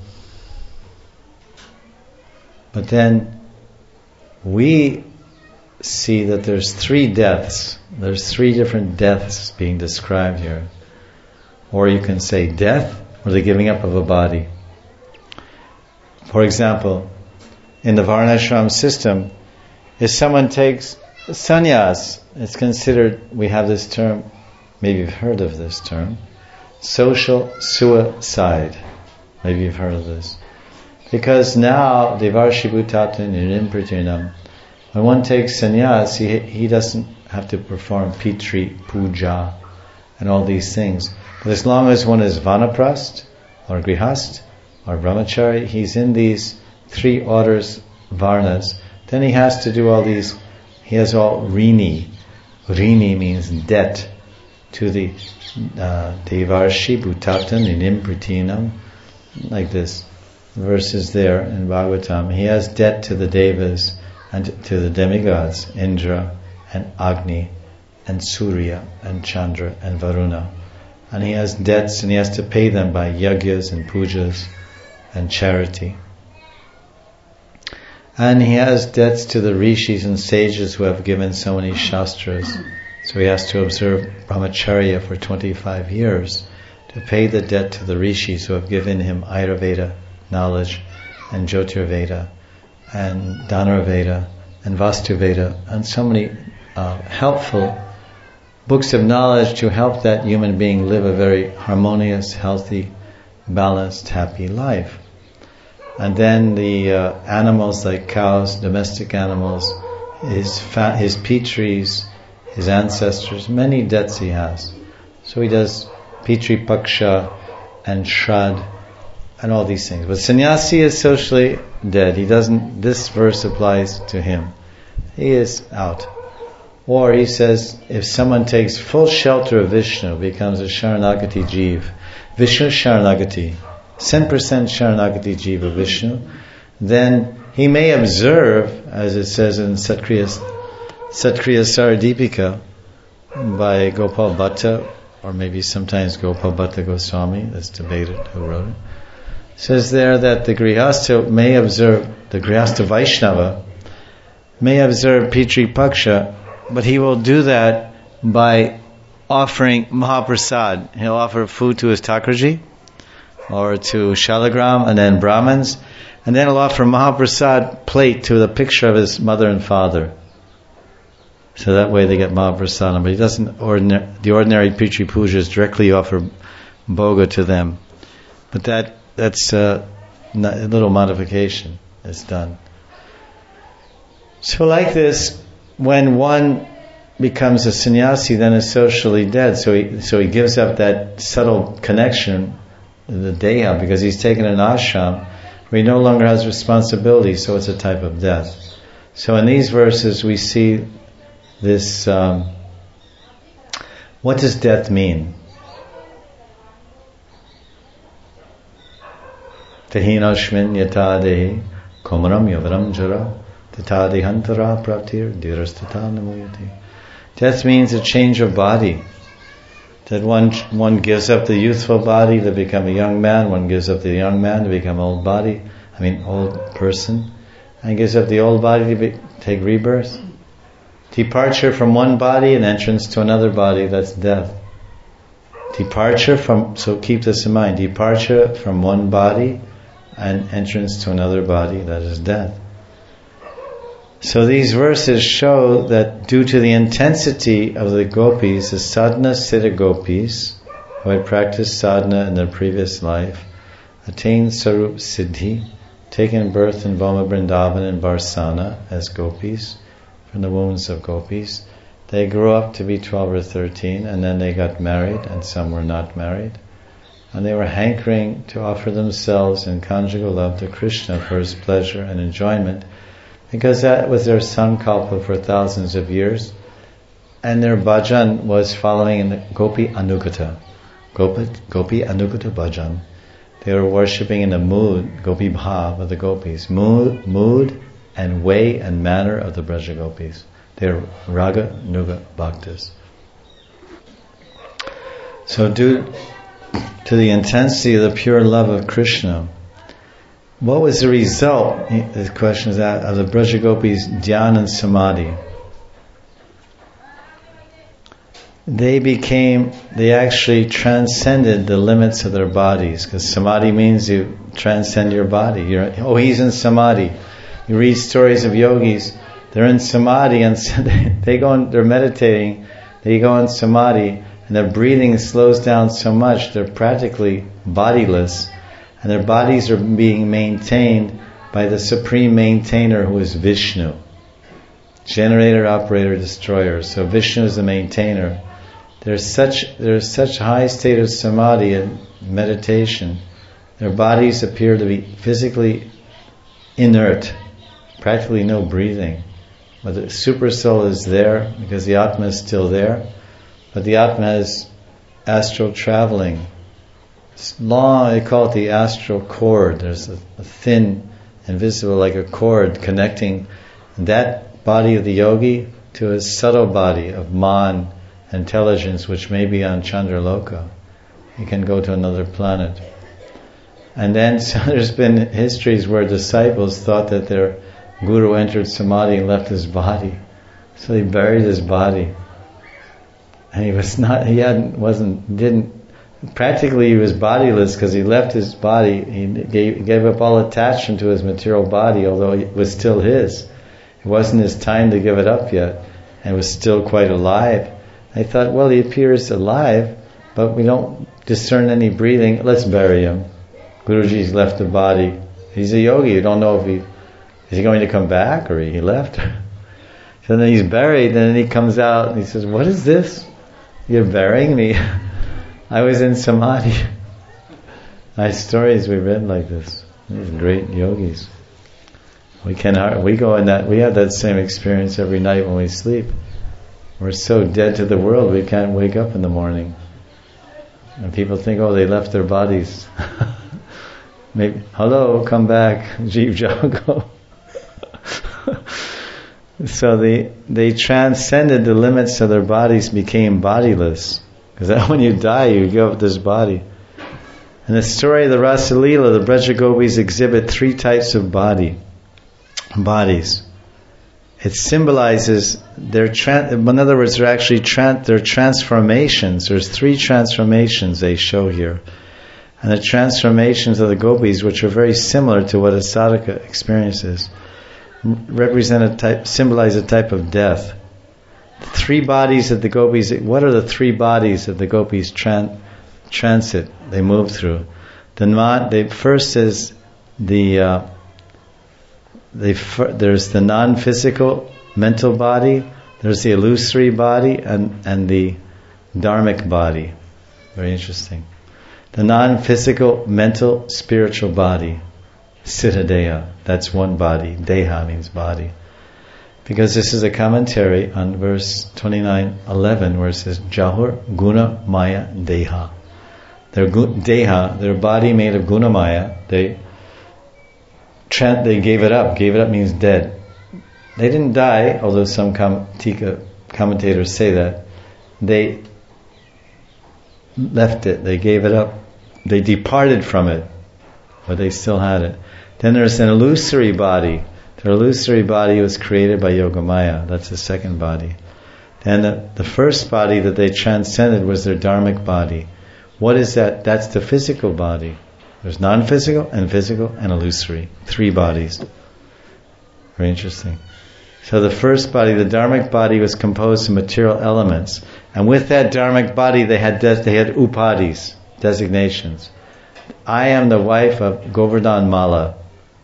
But then we see that there's 3 deaths. There's 3 different deaths being described here. Or you can say death or the giving up of a body. For example, in the Varnashram system, if someone takes sannyas, it's considered, we have this term, maybe you've heard of this term, social suicide. Maybe you've heard of this. Because now, Devarshi Bhutatan Nirimpratinam, when one takes sannyas, he doesn't have to perform pitri, puja, and all these things. But as long as one is vanaprast, or grihast, or brahmachari, he's in these 3 orders, varnas, then he has to do all these, he has all rini. Rini means debt to the Devarshi Bhutatan Nimpratinam, like this. Verses there in Bhagavatam. He has debt to the devas and to the demigods, Indra and Agni and Surya and Chandra and Varuna. And he has debts and he has to pay them by yagyas and pujas and charity. And he has debts to the rishis and sages who have given so many shastras. So he has to observe brahmacharya for 25 years to pay the debt to the rishis who have given him Ayurveda knowledge and Jyotirveda and Dhanurveda and Vastuveda and so many helpful books of knowledge to help that human being live a very harmonious, healthy, balanced, happy life. And then the animals like cows, domestic animals, his pitris, his ancestors, many debts he has. So he does pitri paksha and shrad and all these things. But sannyasi is socially dead. He doesn't, this verse applies to him. He is out. Or he says, if someone takes full shelter of Vishnu, becomes a Sharanagati Jeev, Vishnu Sharanagati, 10% Sharanagati Jeev of Vishnu, then he may observe, as it says in Satkriya Saradipika by Gopal Bhatta, or maybe sometimes Gopal Bhatta Goswami, that's debated who wrote it, says there that the Grihastha may observe, the Grihastha Vaishnava may observe Pitri Paksha, but he will do that by offering Mahaprasad. He'll offer food to his Thakurji or to Shalagram and then Brahmins, and then he'll offer Mahaprasad plate to the picture of his mother and father. So that way they get Mahaprasadam. But he doesn't, the ordinary Pitri Pujas directly offer Bhoga to them. But that's a little modification is done. So like this, when one becomes a sannyasi, then is socially dead. So he gives up that subtle connection, the deha, because he's taken an ashram where he no longer has responsibility. So it's a type of death. So in these verses we see this. What does death mean? Tehinoshmin yata dehi komaram yavaram jara tata dehantara praptir dirastata namuyati. Death means a change of body. That one gives up the youthful body to become a young man, one gives up the young man to become old person, and gives up the old body to take rebirth. Departure from one body and entrance to another body, that's death. So keep this in mind, departure from one body and entrance to another body, that is death. So these verses show that due to the intensity of the gopis, the sadhana siddha gopis, who had practiced sadhana in their previous life, attained sarup siddhi, taken birth in Bhoma Vrindavan and Barsana as gopis, from the wombs of gopis. They grew up to be 12 or 13, and then they got married, and some were not married. And they were hankering to offer themselves in conjugal love to Krishna for his pleasure and enjoyment, because that was their sankalpa for thousands of years, and their bhajan was following in the Gopi Anugata. Gopi Anugata Bhajan. They were worshipping in the mood, Gopi Bhav of the gopis, mood and way and manner of the Braja gopis. They are Raga Nuga Bhaktas. So due to the intensity of the pure love of Krishna, what was the result, the question is that, of the Braja gopis' dhyan and samadhi? They actually transcended the limits of their bodies, because samadhi means you transcend your body. He's in samadhi. You read stories of yogis, they're in samadhi and they're meditating, they go in samadhi and their breathing slows down so much they're practically bodiless, and their bodies are being maintained by the supreme maintainer who is Vishnu. Generator, operator, destroyer. So Vishnu is the maintainer. There's such high state of samadhi and meditation. Their bodies appear to be physically inert, practically no breathing. But the super soul is there because the Atma is still there. But the Atma is astral traveling. It's long, they call it the astral cord. There's a thin, invisible, like a cord connecting that body of the yogi to his subtle body of man, intelligence, which may be on Chandraloka. He can go to another planet. And then so there's been histories where disciples thought that their guru entered samadhi and left his body. So he buried his body. And he was bodiless because he left his body. He gave up all attachment to his material body, although it was still his. It wasn't his time to give it up yet, and was still quite alive. I thought, well, he appears alive, but we don't discern any breathing. Let's bury him. Guruji's left the body. He's a yogi. You don't know if is he going to come back or he left. So then he's buried, and then he comes out and he says, "What is this? You're burying me? I was in samadhi." Nice stories we read like this. These great yogis. We go in that. We have that same experience every night when we sleep. We're so dead to the world we can't wake up in the morning. And people think, oh, they left their bodies. Maybe, hello, come back, Jeev Jago. So they transcended the limits of their bodies, became bodiless. Because when you die, you give up this body. In the story of the Rasa Leela, the Braja Gopis exhibit three types of bodies. It symbolizes in other words, they're actually their transformations. There's three transformations they show here. And the transformations of the gopis, which are very similar to what a sadhaka experiences, symbolize a type of death. The three bodies of the gopis, what are the three bodies that the gopis transit, they move through? The first is there's the non-physical mental body, there's the illusory body, and the dharmic body. Very interesting. The non-physical mental spiritual body, Siddhadeha, that's one body. Deha means body. Because this is a commentary on verse 29:11 where it says, Jahur Guna Maya Deha. Their body made of Guna Maya, they gave it up. Gave it up means dead. They didn't die, although some commentators say that. They left it. They gave it up. They departed from it, but they still had it. Then there's an illusory body. Their illusory body was created by Yogamaya. That's the second body. Then the first body that they transcended was their dharmic body. What is that? That's the physical body. There's non-physical and physical and illusory. Three bodies. Very interesting. So the first body, the dharmic body, was composed of material elements. And with that dharmic body, they had upadis, designations. I am the wife of Govardhan Mala.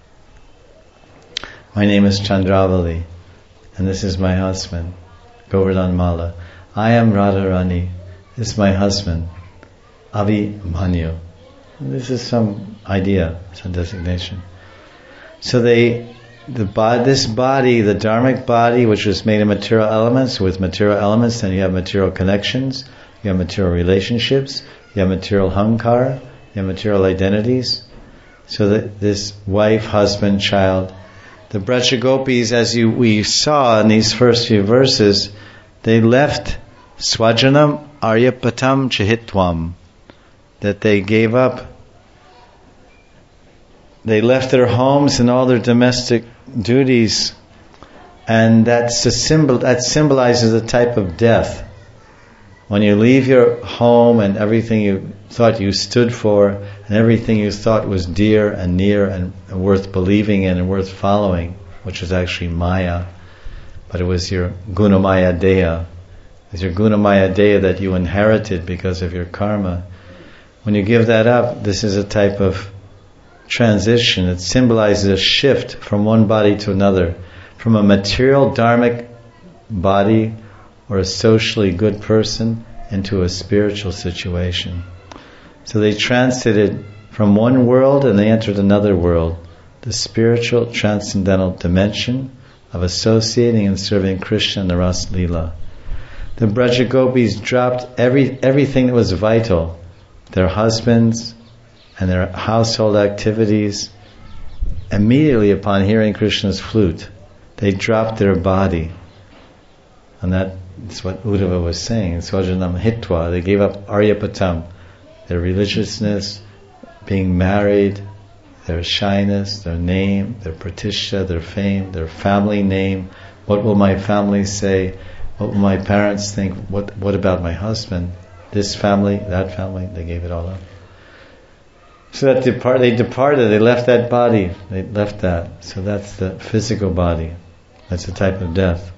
My name is Chandravali. And this is my husband, Govardhan Mala. I am Radharani. This is my husband, Abhimanyu. This is some idea, some designation. So this body, the dharmic body, which was made of material elements, with material elements, then you have material connections, you have material relationships, You have material hankar, you have material identities. So that this wife, husband, child, the Braja Gopis, as we saw in these first few verses, they left Swajanam Aryapatam Chahitwam, that they gave up. They left their homes and all their domestic duties, and that symbolizes a type of death. When you leave your home and everything you thought you stood for, and everything you thought was dear and near and worth believing in and worth following, which was actually Maya, but it was your Gunamaya Deha. It was your Gunamaya Deha that you inherited because of your karma. When you give that up, this is a type of transition. It symbolizes a shift from one body to another, from a material dharmic body or a socially good person into a spiritual situation. So they transited from one world and they entered another world, the spiritual transcendental dimension of associating and serving Krishna in the Ras Leela. The Braja Gopis dropped everything that was vital, their husbands and their household activities. Immediately upon hearing Krishna's flute, they dropped their body. And that's what Uddhava was saying. Swajanam Hitva, they gave up Aryapatam, their religiousness, being married, their shyness, their name, their pratishtha, their fame, their family name. What will my family say? What will my parents think? What about my husband? This family, that family, they gave it all up. So that they departed, they left that body, they left that. So that's the physical body. That's a type of death.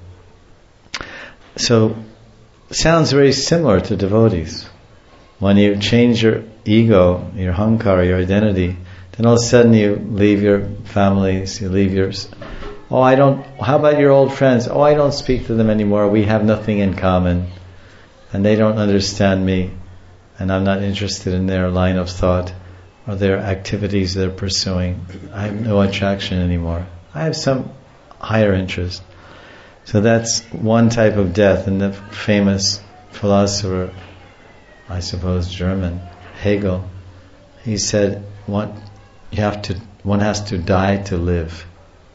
So, sounds very similar to devotees. When you change your ego, your hankara, your identity, then all of a sudden you leave your families, you leave yours. How about your old friends? I don't speak to them anymore, we have nothing in common. And they don't understand me, and I'm not interested in their line of thought or their activities they're pursuing. I have no attraction anymore. I have some higher interest. So that's one type of death. And the famous philosopher, I suppose German, Hegel, he said, one has to die to live.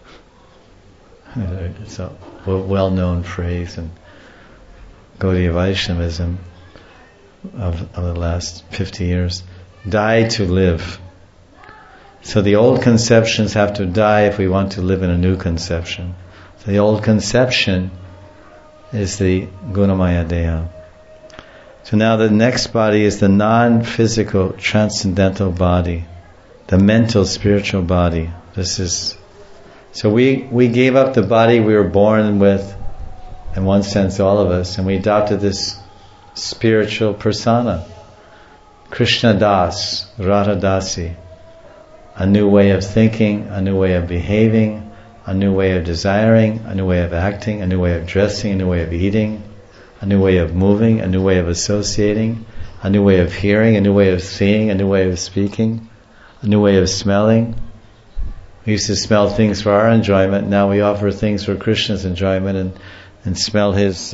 It's a well-known phrase in Gaudiya Vaishnavism of the last 50 years. Die to live. So the old conceptions have to die if we want to live in a new conception. So the old conception is the Gunamaya Deha. So now the next body is the non-physical transcendental body, the mental spiritual body. So we gave up the body we were born with, in one sense all of us, and we adopted this spiritual persona, Krishna Das, Radha Dasi, a new way of thinking, a new way of behaving, a new way of desiring, a new way of acting, a new way of dressing, a new way of eating, a new way of moving, a new way of associating, a new way of hearing, a new way of seeing, a new way of speaking, a new way of smelling. We used to smell things for our enjoyment, now we offer things for Krishna's enjoyment and smell his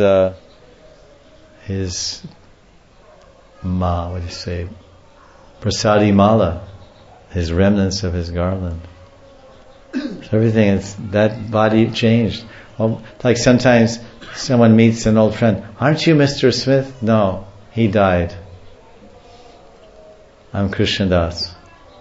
prasadi mala, his remnants of his garland. So everything that body changed. Well, like sometimes someone meets an old friend. Aren't you Mr. Smith? No, he died. I'm Krishna Das.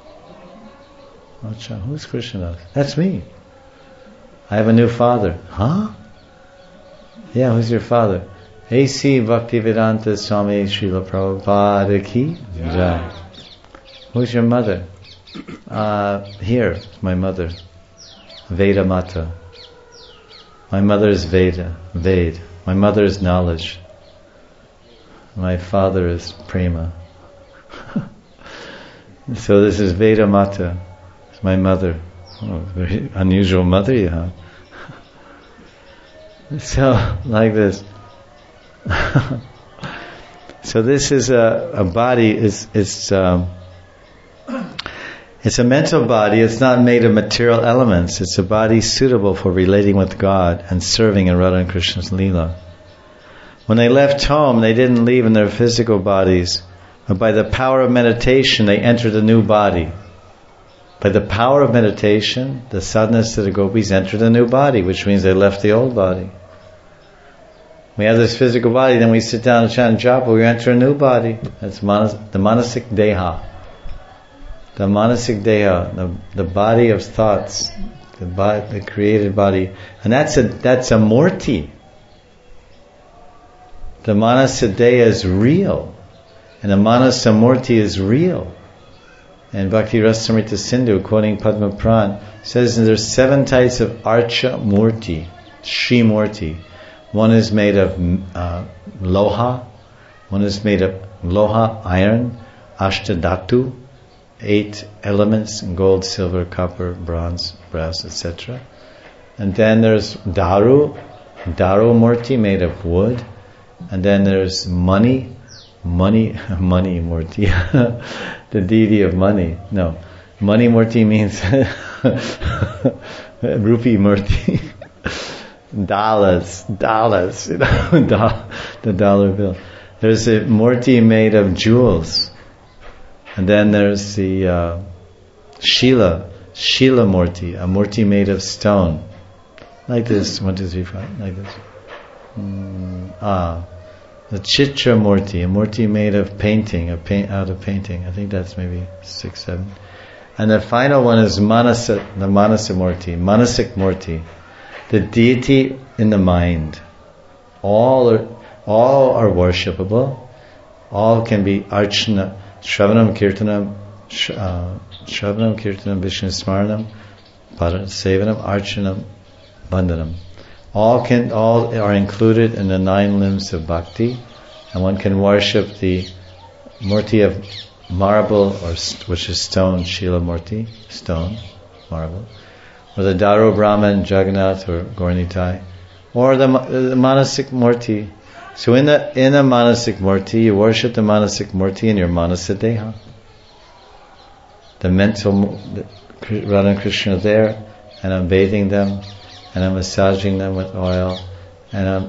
Who's Krishna Das? That's me. I have a new father. Huh? Yeah, who's your father? A.C. Bhaktivedanta Swami Srila Prabhupada Ki Jai. Who's your mother? Here, my mother. Veda Mata. My mother is Veda. My mother is knowledge. My father is Prema. So this is Veda Mata. It's my mother. Oh, very unusual mother you have. So, like this. So this is a body, it's a mental body, it's not made of material elements, it's a body suitable for relating with God and serving in Radha and Krishna's Leela. When they left home, they didn't leave in their physical bodies, But by the power of meditation, they entered a new body. By the power of meditation, the sadhanas to the gopis entered a new body, which means they left the old body. We have this physical body, then we sit down and chant japa, we enter a new body. That's the manasik deha. The manasik deha, the body of thoughts, the created body. And that's a murti. The manasa deha is real. And the manasa murti is real. And Bhakti Rasamrita Sindhu, quoting Padma Puran, says there's 7 types of archa murti, Shri Murti. One is made of loha, one is made of loha, iron, ashtadhatu, 8 elements, gold, silver, copper, bronze, brass, etc. And then there's daru murti made of wood. And then there's money murti, the deity of money. No, money murti means rupee murti. dollars, the dollar bill. There's a murti made of jewels. And then there's the Shila murti, a murti made of stone. Like this, 1, 2, 3, 4, like this. The Chitra Murti, a murti made of painting, out of painting. I think that's maybe 6, 7. And the final one is the Manasa Murti, Manasik Murti, the deity in the mind. All are worshipable. All can be archana, Shravanam Kirtanam, Vishnu Smaranam, Sevanam, Archanam, Bandhanam. All are included in the 9 limbs of bhakti, and one can worship the murti of marble, which is stone, Shila Murti, stone, marble, or the Daru Brahman, Jagannath, or Gauranitai, or the Manasik Murti. So in the Manasik Murti, you worship the Manasik Murti in your Manasa Deha. The mental Radha and Krishna are there, and I'm bathing them, and I'm massaging them with oil, and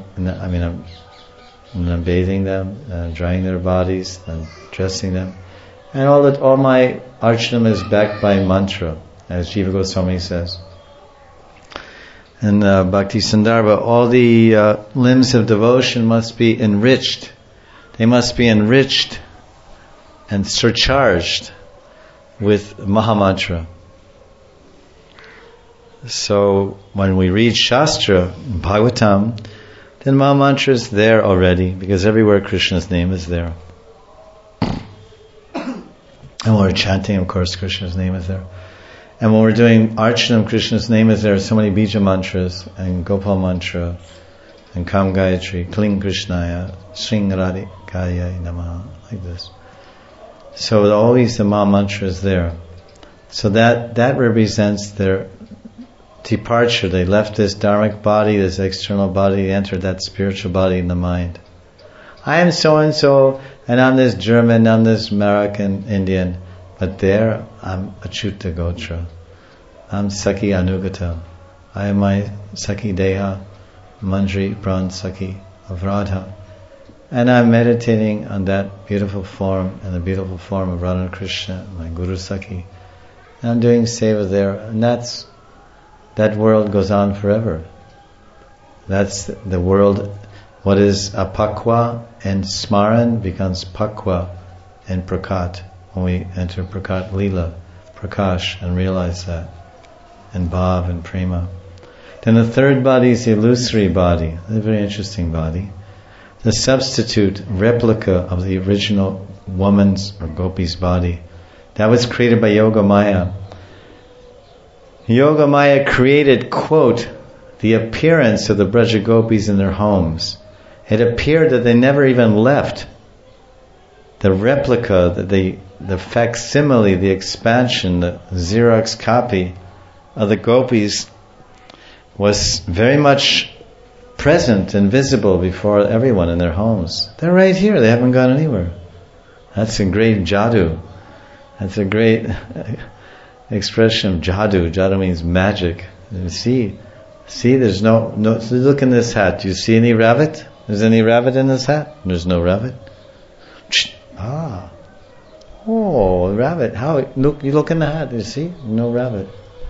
I'm bathing them, and I'm drying their bodies, and dressing them, and all my archanam is backed by mantra, as Jiva Goswami says. And Bhakti Sandarbha, all the limbs of devotion must be enriched. They must be enriched and surcharged with Mahamantra. So when we read Shastra, Bhagavatam, then Mahamantra is there already, because everywhere Krishna's name is there. And when we're chanting, of course, Krishna's name is there. And when we're doing Archanam, Krishna's name is there. So many Bija mantras, and Gopal mantra, and Kam Gayatri, Kling Krishnaya, Sring Radhikaya Namaha, like this. So always the Mahamantra is there. So that represents their departure. They left this dharmic body, this external body, entered that spiritual body in the mind. I am so and so, and I'm this German, I'm this American, Indian, but there I'm Achyuta Gotra. I'm Sakhi Anugata. I am my Sakhi Deha, Manjri Pran Sakhi of Radha. And I'm meditating on that beautiful form, and the beautiful form of Radha and Krishna, my Guru Sakhi. And I'm doing seva there, and that world goes on forever. That's the world. What is apakwa and smaran becomes pakwa and prakat when we enter prakat lila, prakash, and realize that, and bhav and prema. Then the third body is the illusory body, a very interesting body, the substitute replica of the original woman's or gopi's body. That was created by Yoga Maya. Yoga Maya created, quote, the appearance of the Braja Gopis in their homes. It appeared that they never even left. The replica, the facsimile, the expansion, the Xerox copy of the Gopis was very much present and visible before everyone in their homes. They're right here. They haven't gone anywhere. That's a great jadoo. That's a great expression of jadoo. Jadoo means magic. You see, there's no. Look in this hat. Do you see any rabbit? Is any rabbit in this hat? There's no rabbit. Oh, a rabbit. How? Look, you look in the hat. You see? No rabbit.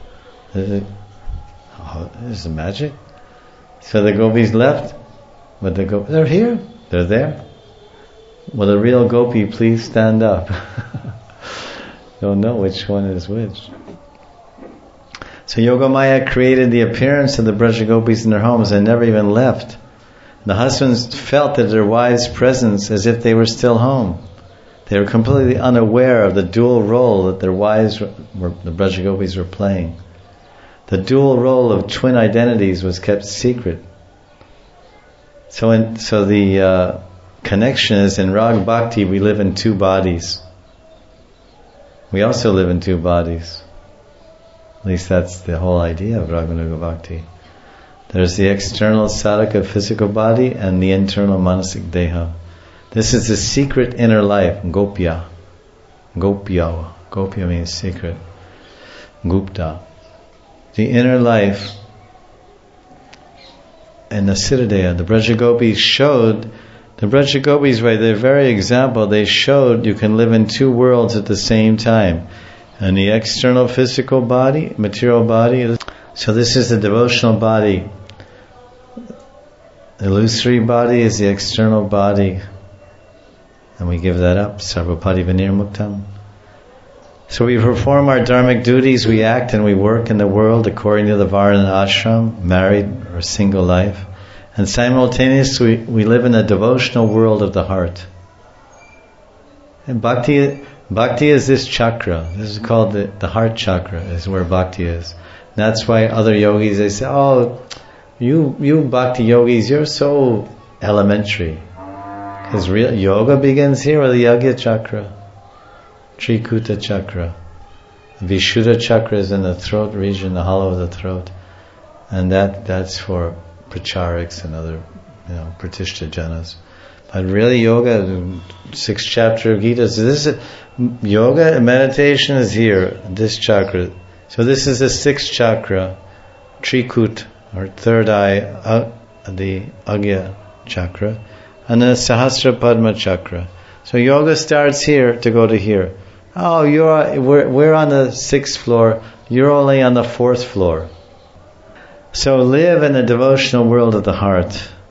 Oh, this is magic. So the gopis left, but they're here. They're there. Will the real gopi please stand up? Don't know which one is which. So Yogamaya created the appearance of the Braja Gopis in their homes and never even left. The husbands felt that their wives' presence as if they were still home. They were completely unaware of the dual role that their wives, the Braja Gopis, were playing. The dual role of twin identities was kept secret. So the connection is in Rag Bhakti we live in two bodies. We also live in two bodies. At least that's the whole idea of Raganuga Bhakti. There's the external sadhaka physical body and the internal manasik deha. This is the secret inner life, gopya. Gopya. Gopya means secret. Gupta. The inner life and the Siddhadeha. The Braja Gopis showed, the Braja Gopis, by their very example, they showed you can live in two worlds at the same time. And the external physical body, material body. So this is the devotional body. The illusory body is the external body. And we give that up. Sarvapati Vinirmuktam. So we perform our dharmic duties, we act and we work in the world according to the Varna ashram, married or single life. And simultaneously we live in a devotional world of the heart. And Bhakti is this chakra. This is called the heart chakra, is where bhakti is. And that's why other yogis, they say, oh, you bhakti yogis, you're so elementary. Because real yoga begins here with the Yagya chakra, Trikuta chakra. Vishuddha chakra is in the throat region, the hollow of the throat. And that's for prachariks and other, pratishta janas. But really yoga, 6th chapter of Gita, so this is, yoga and meditation is here, this chakra. So this is the 6th chakra, Trikut, or third eye, the Agya chakra, and the Sahasra Padma chakra. So yoga starts here to go to here. Oh, we're on the 6th floor, you're only on the 4th floor. So live in the devotional world of the heart.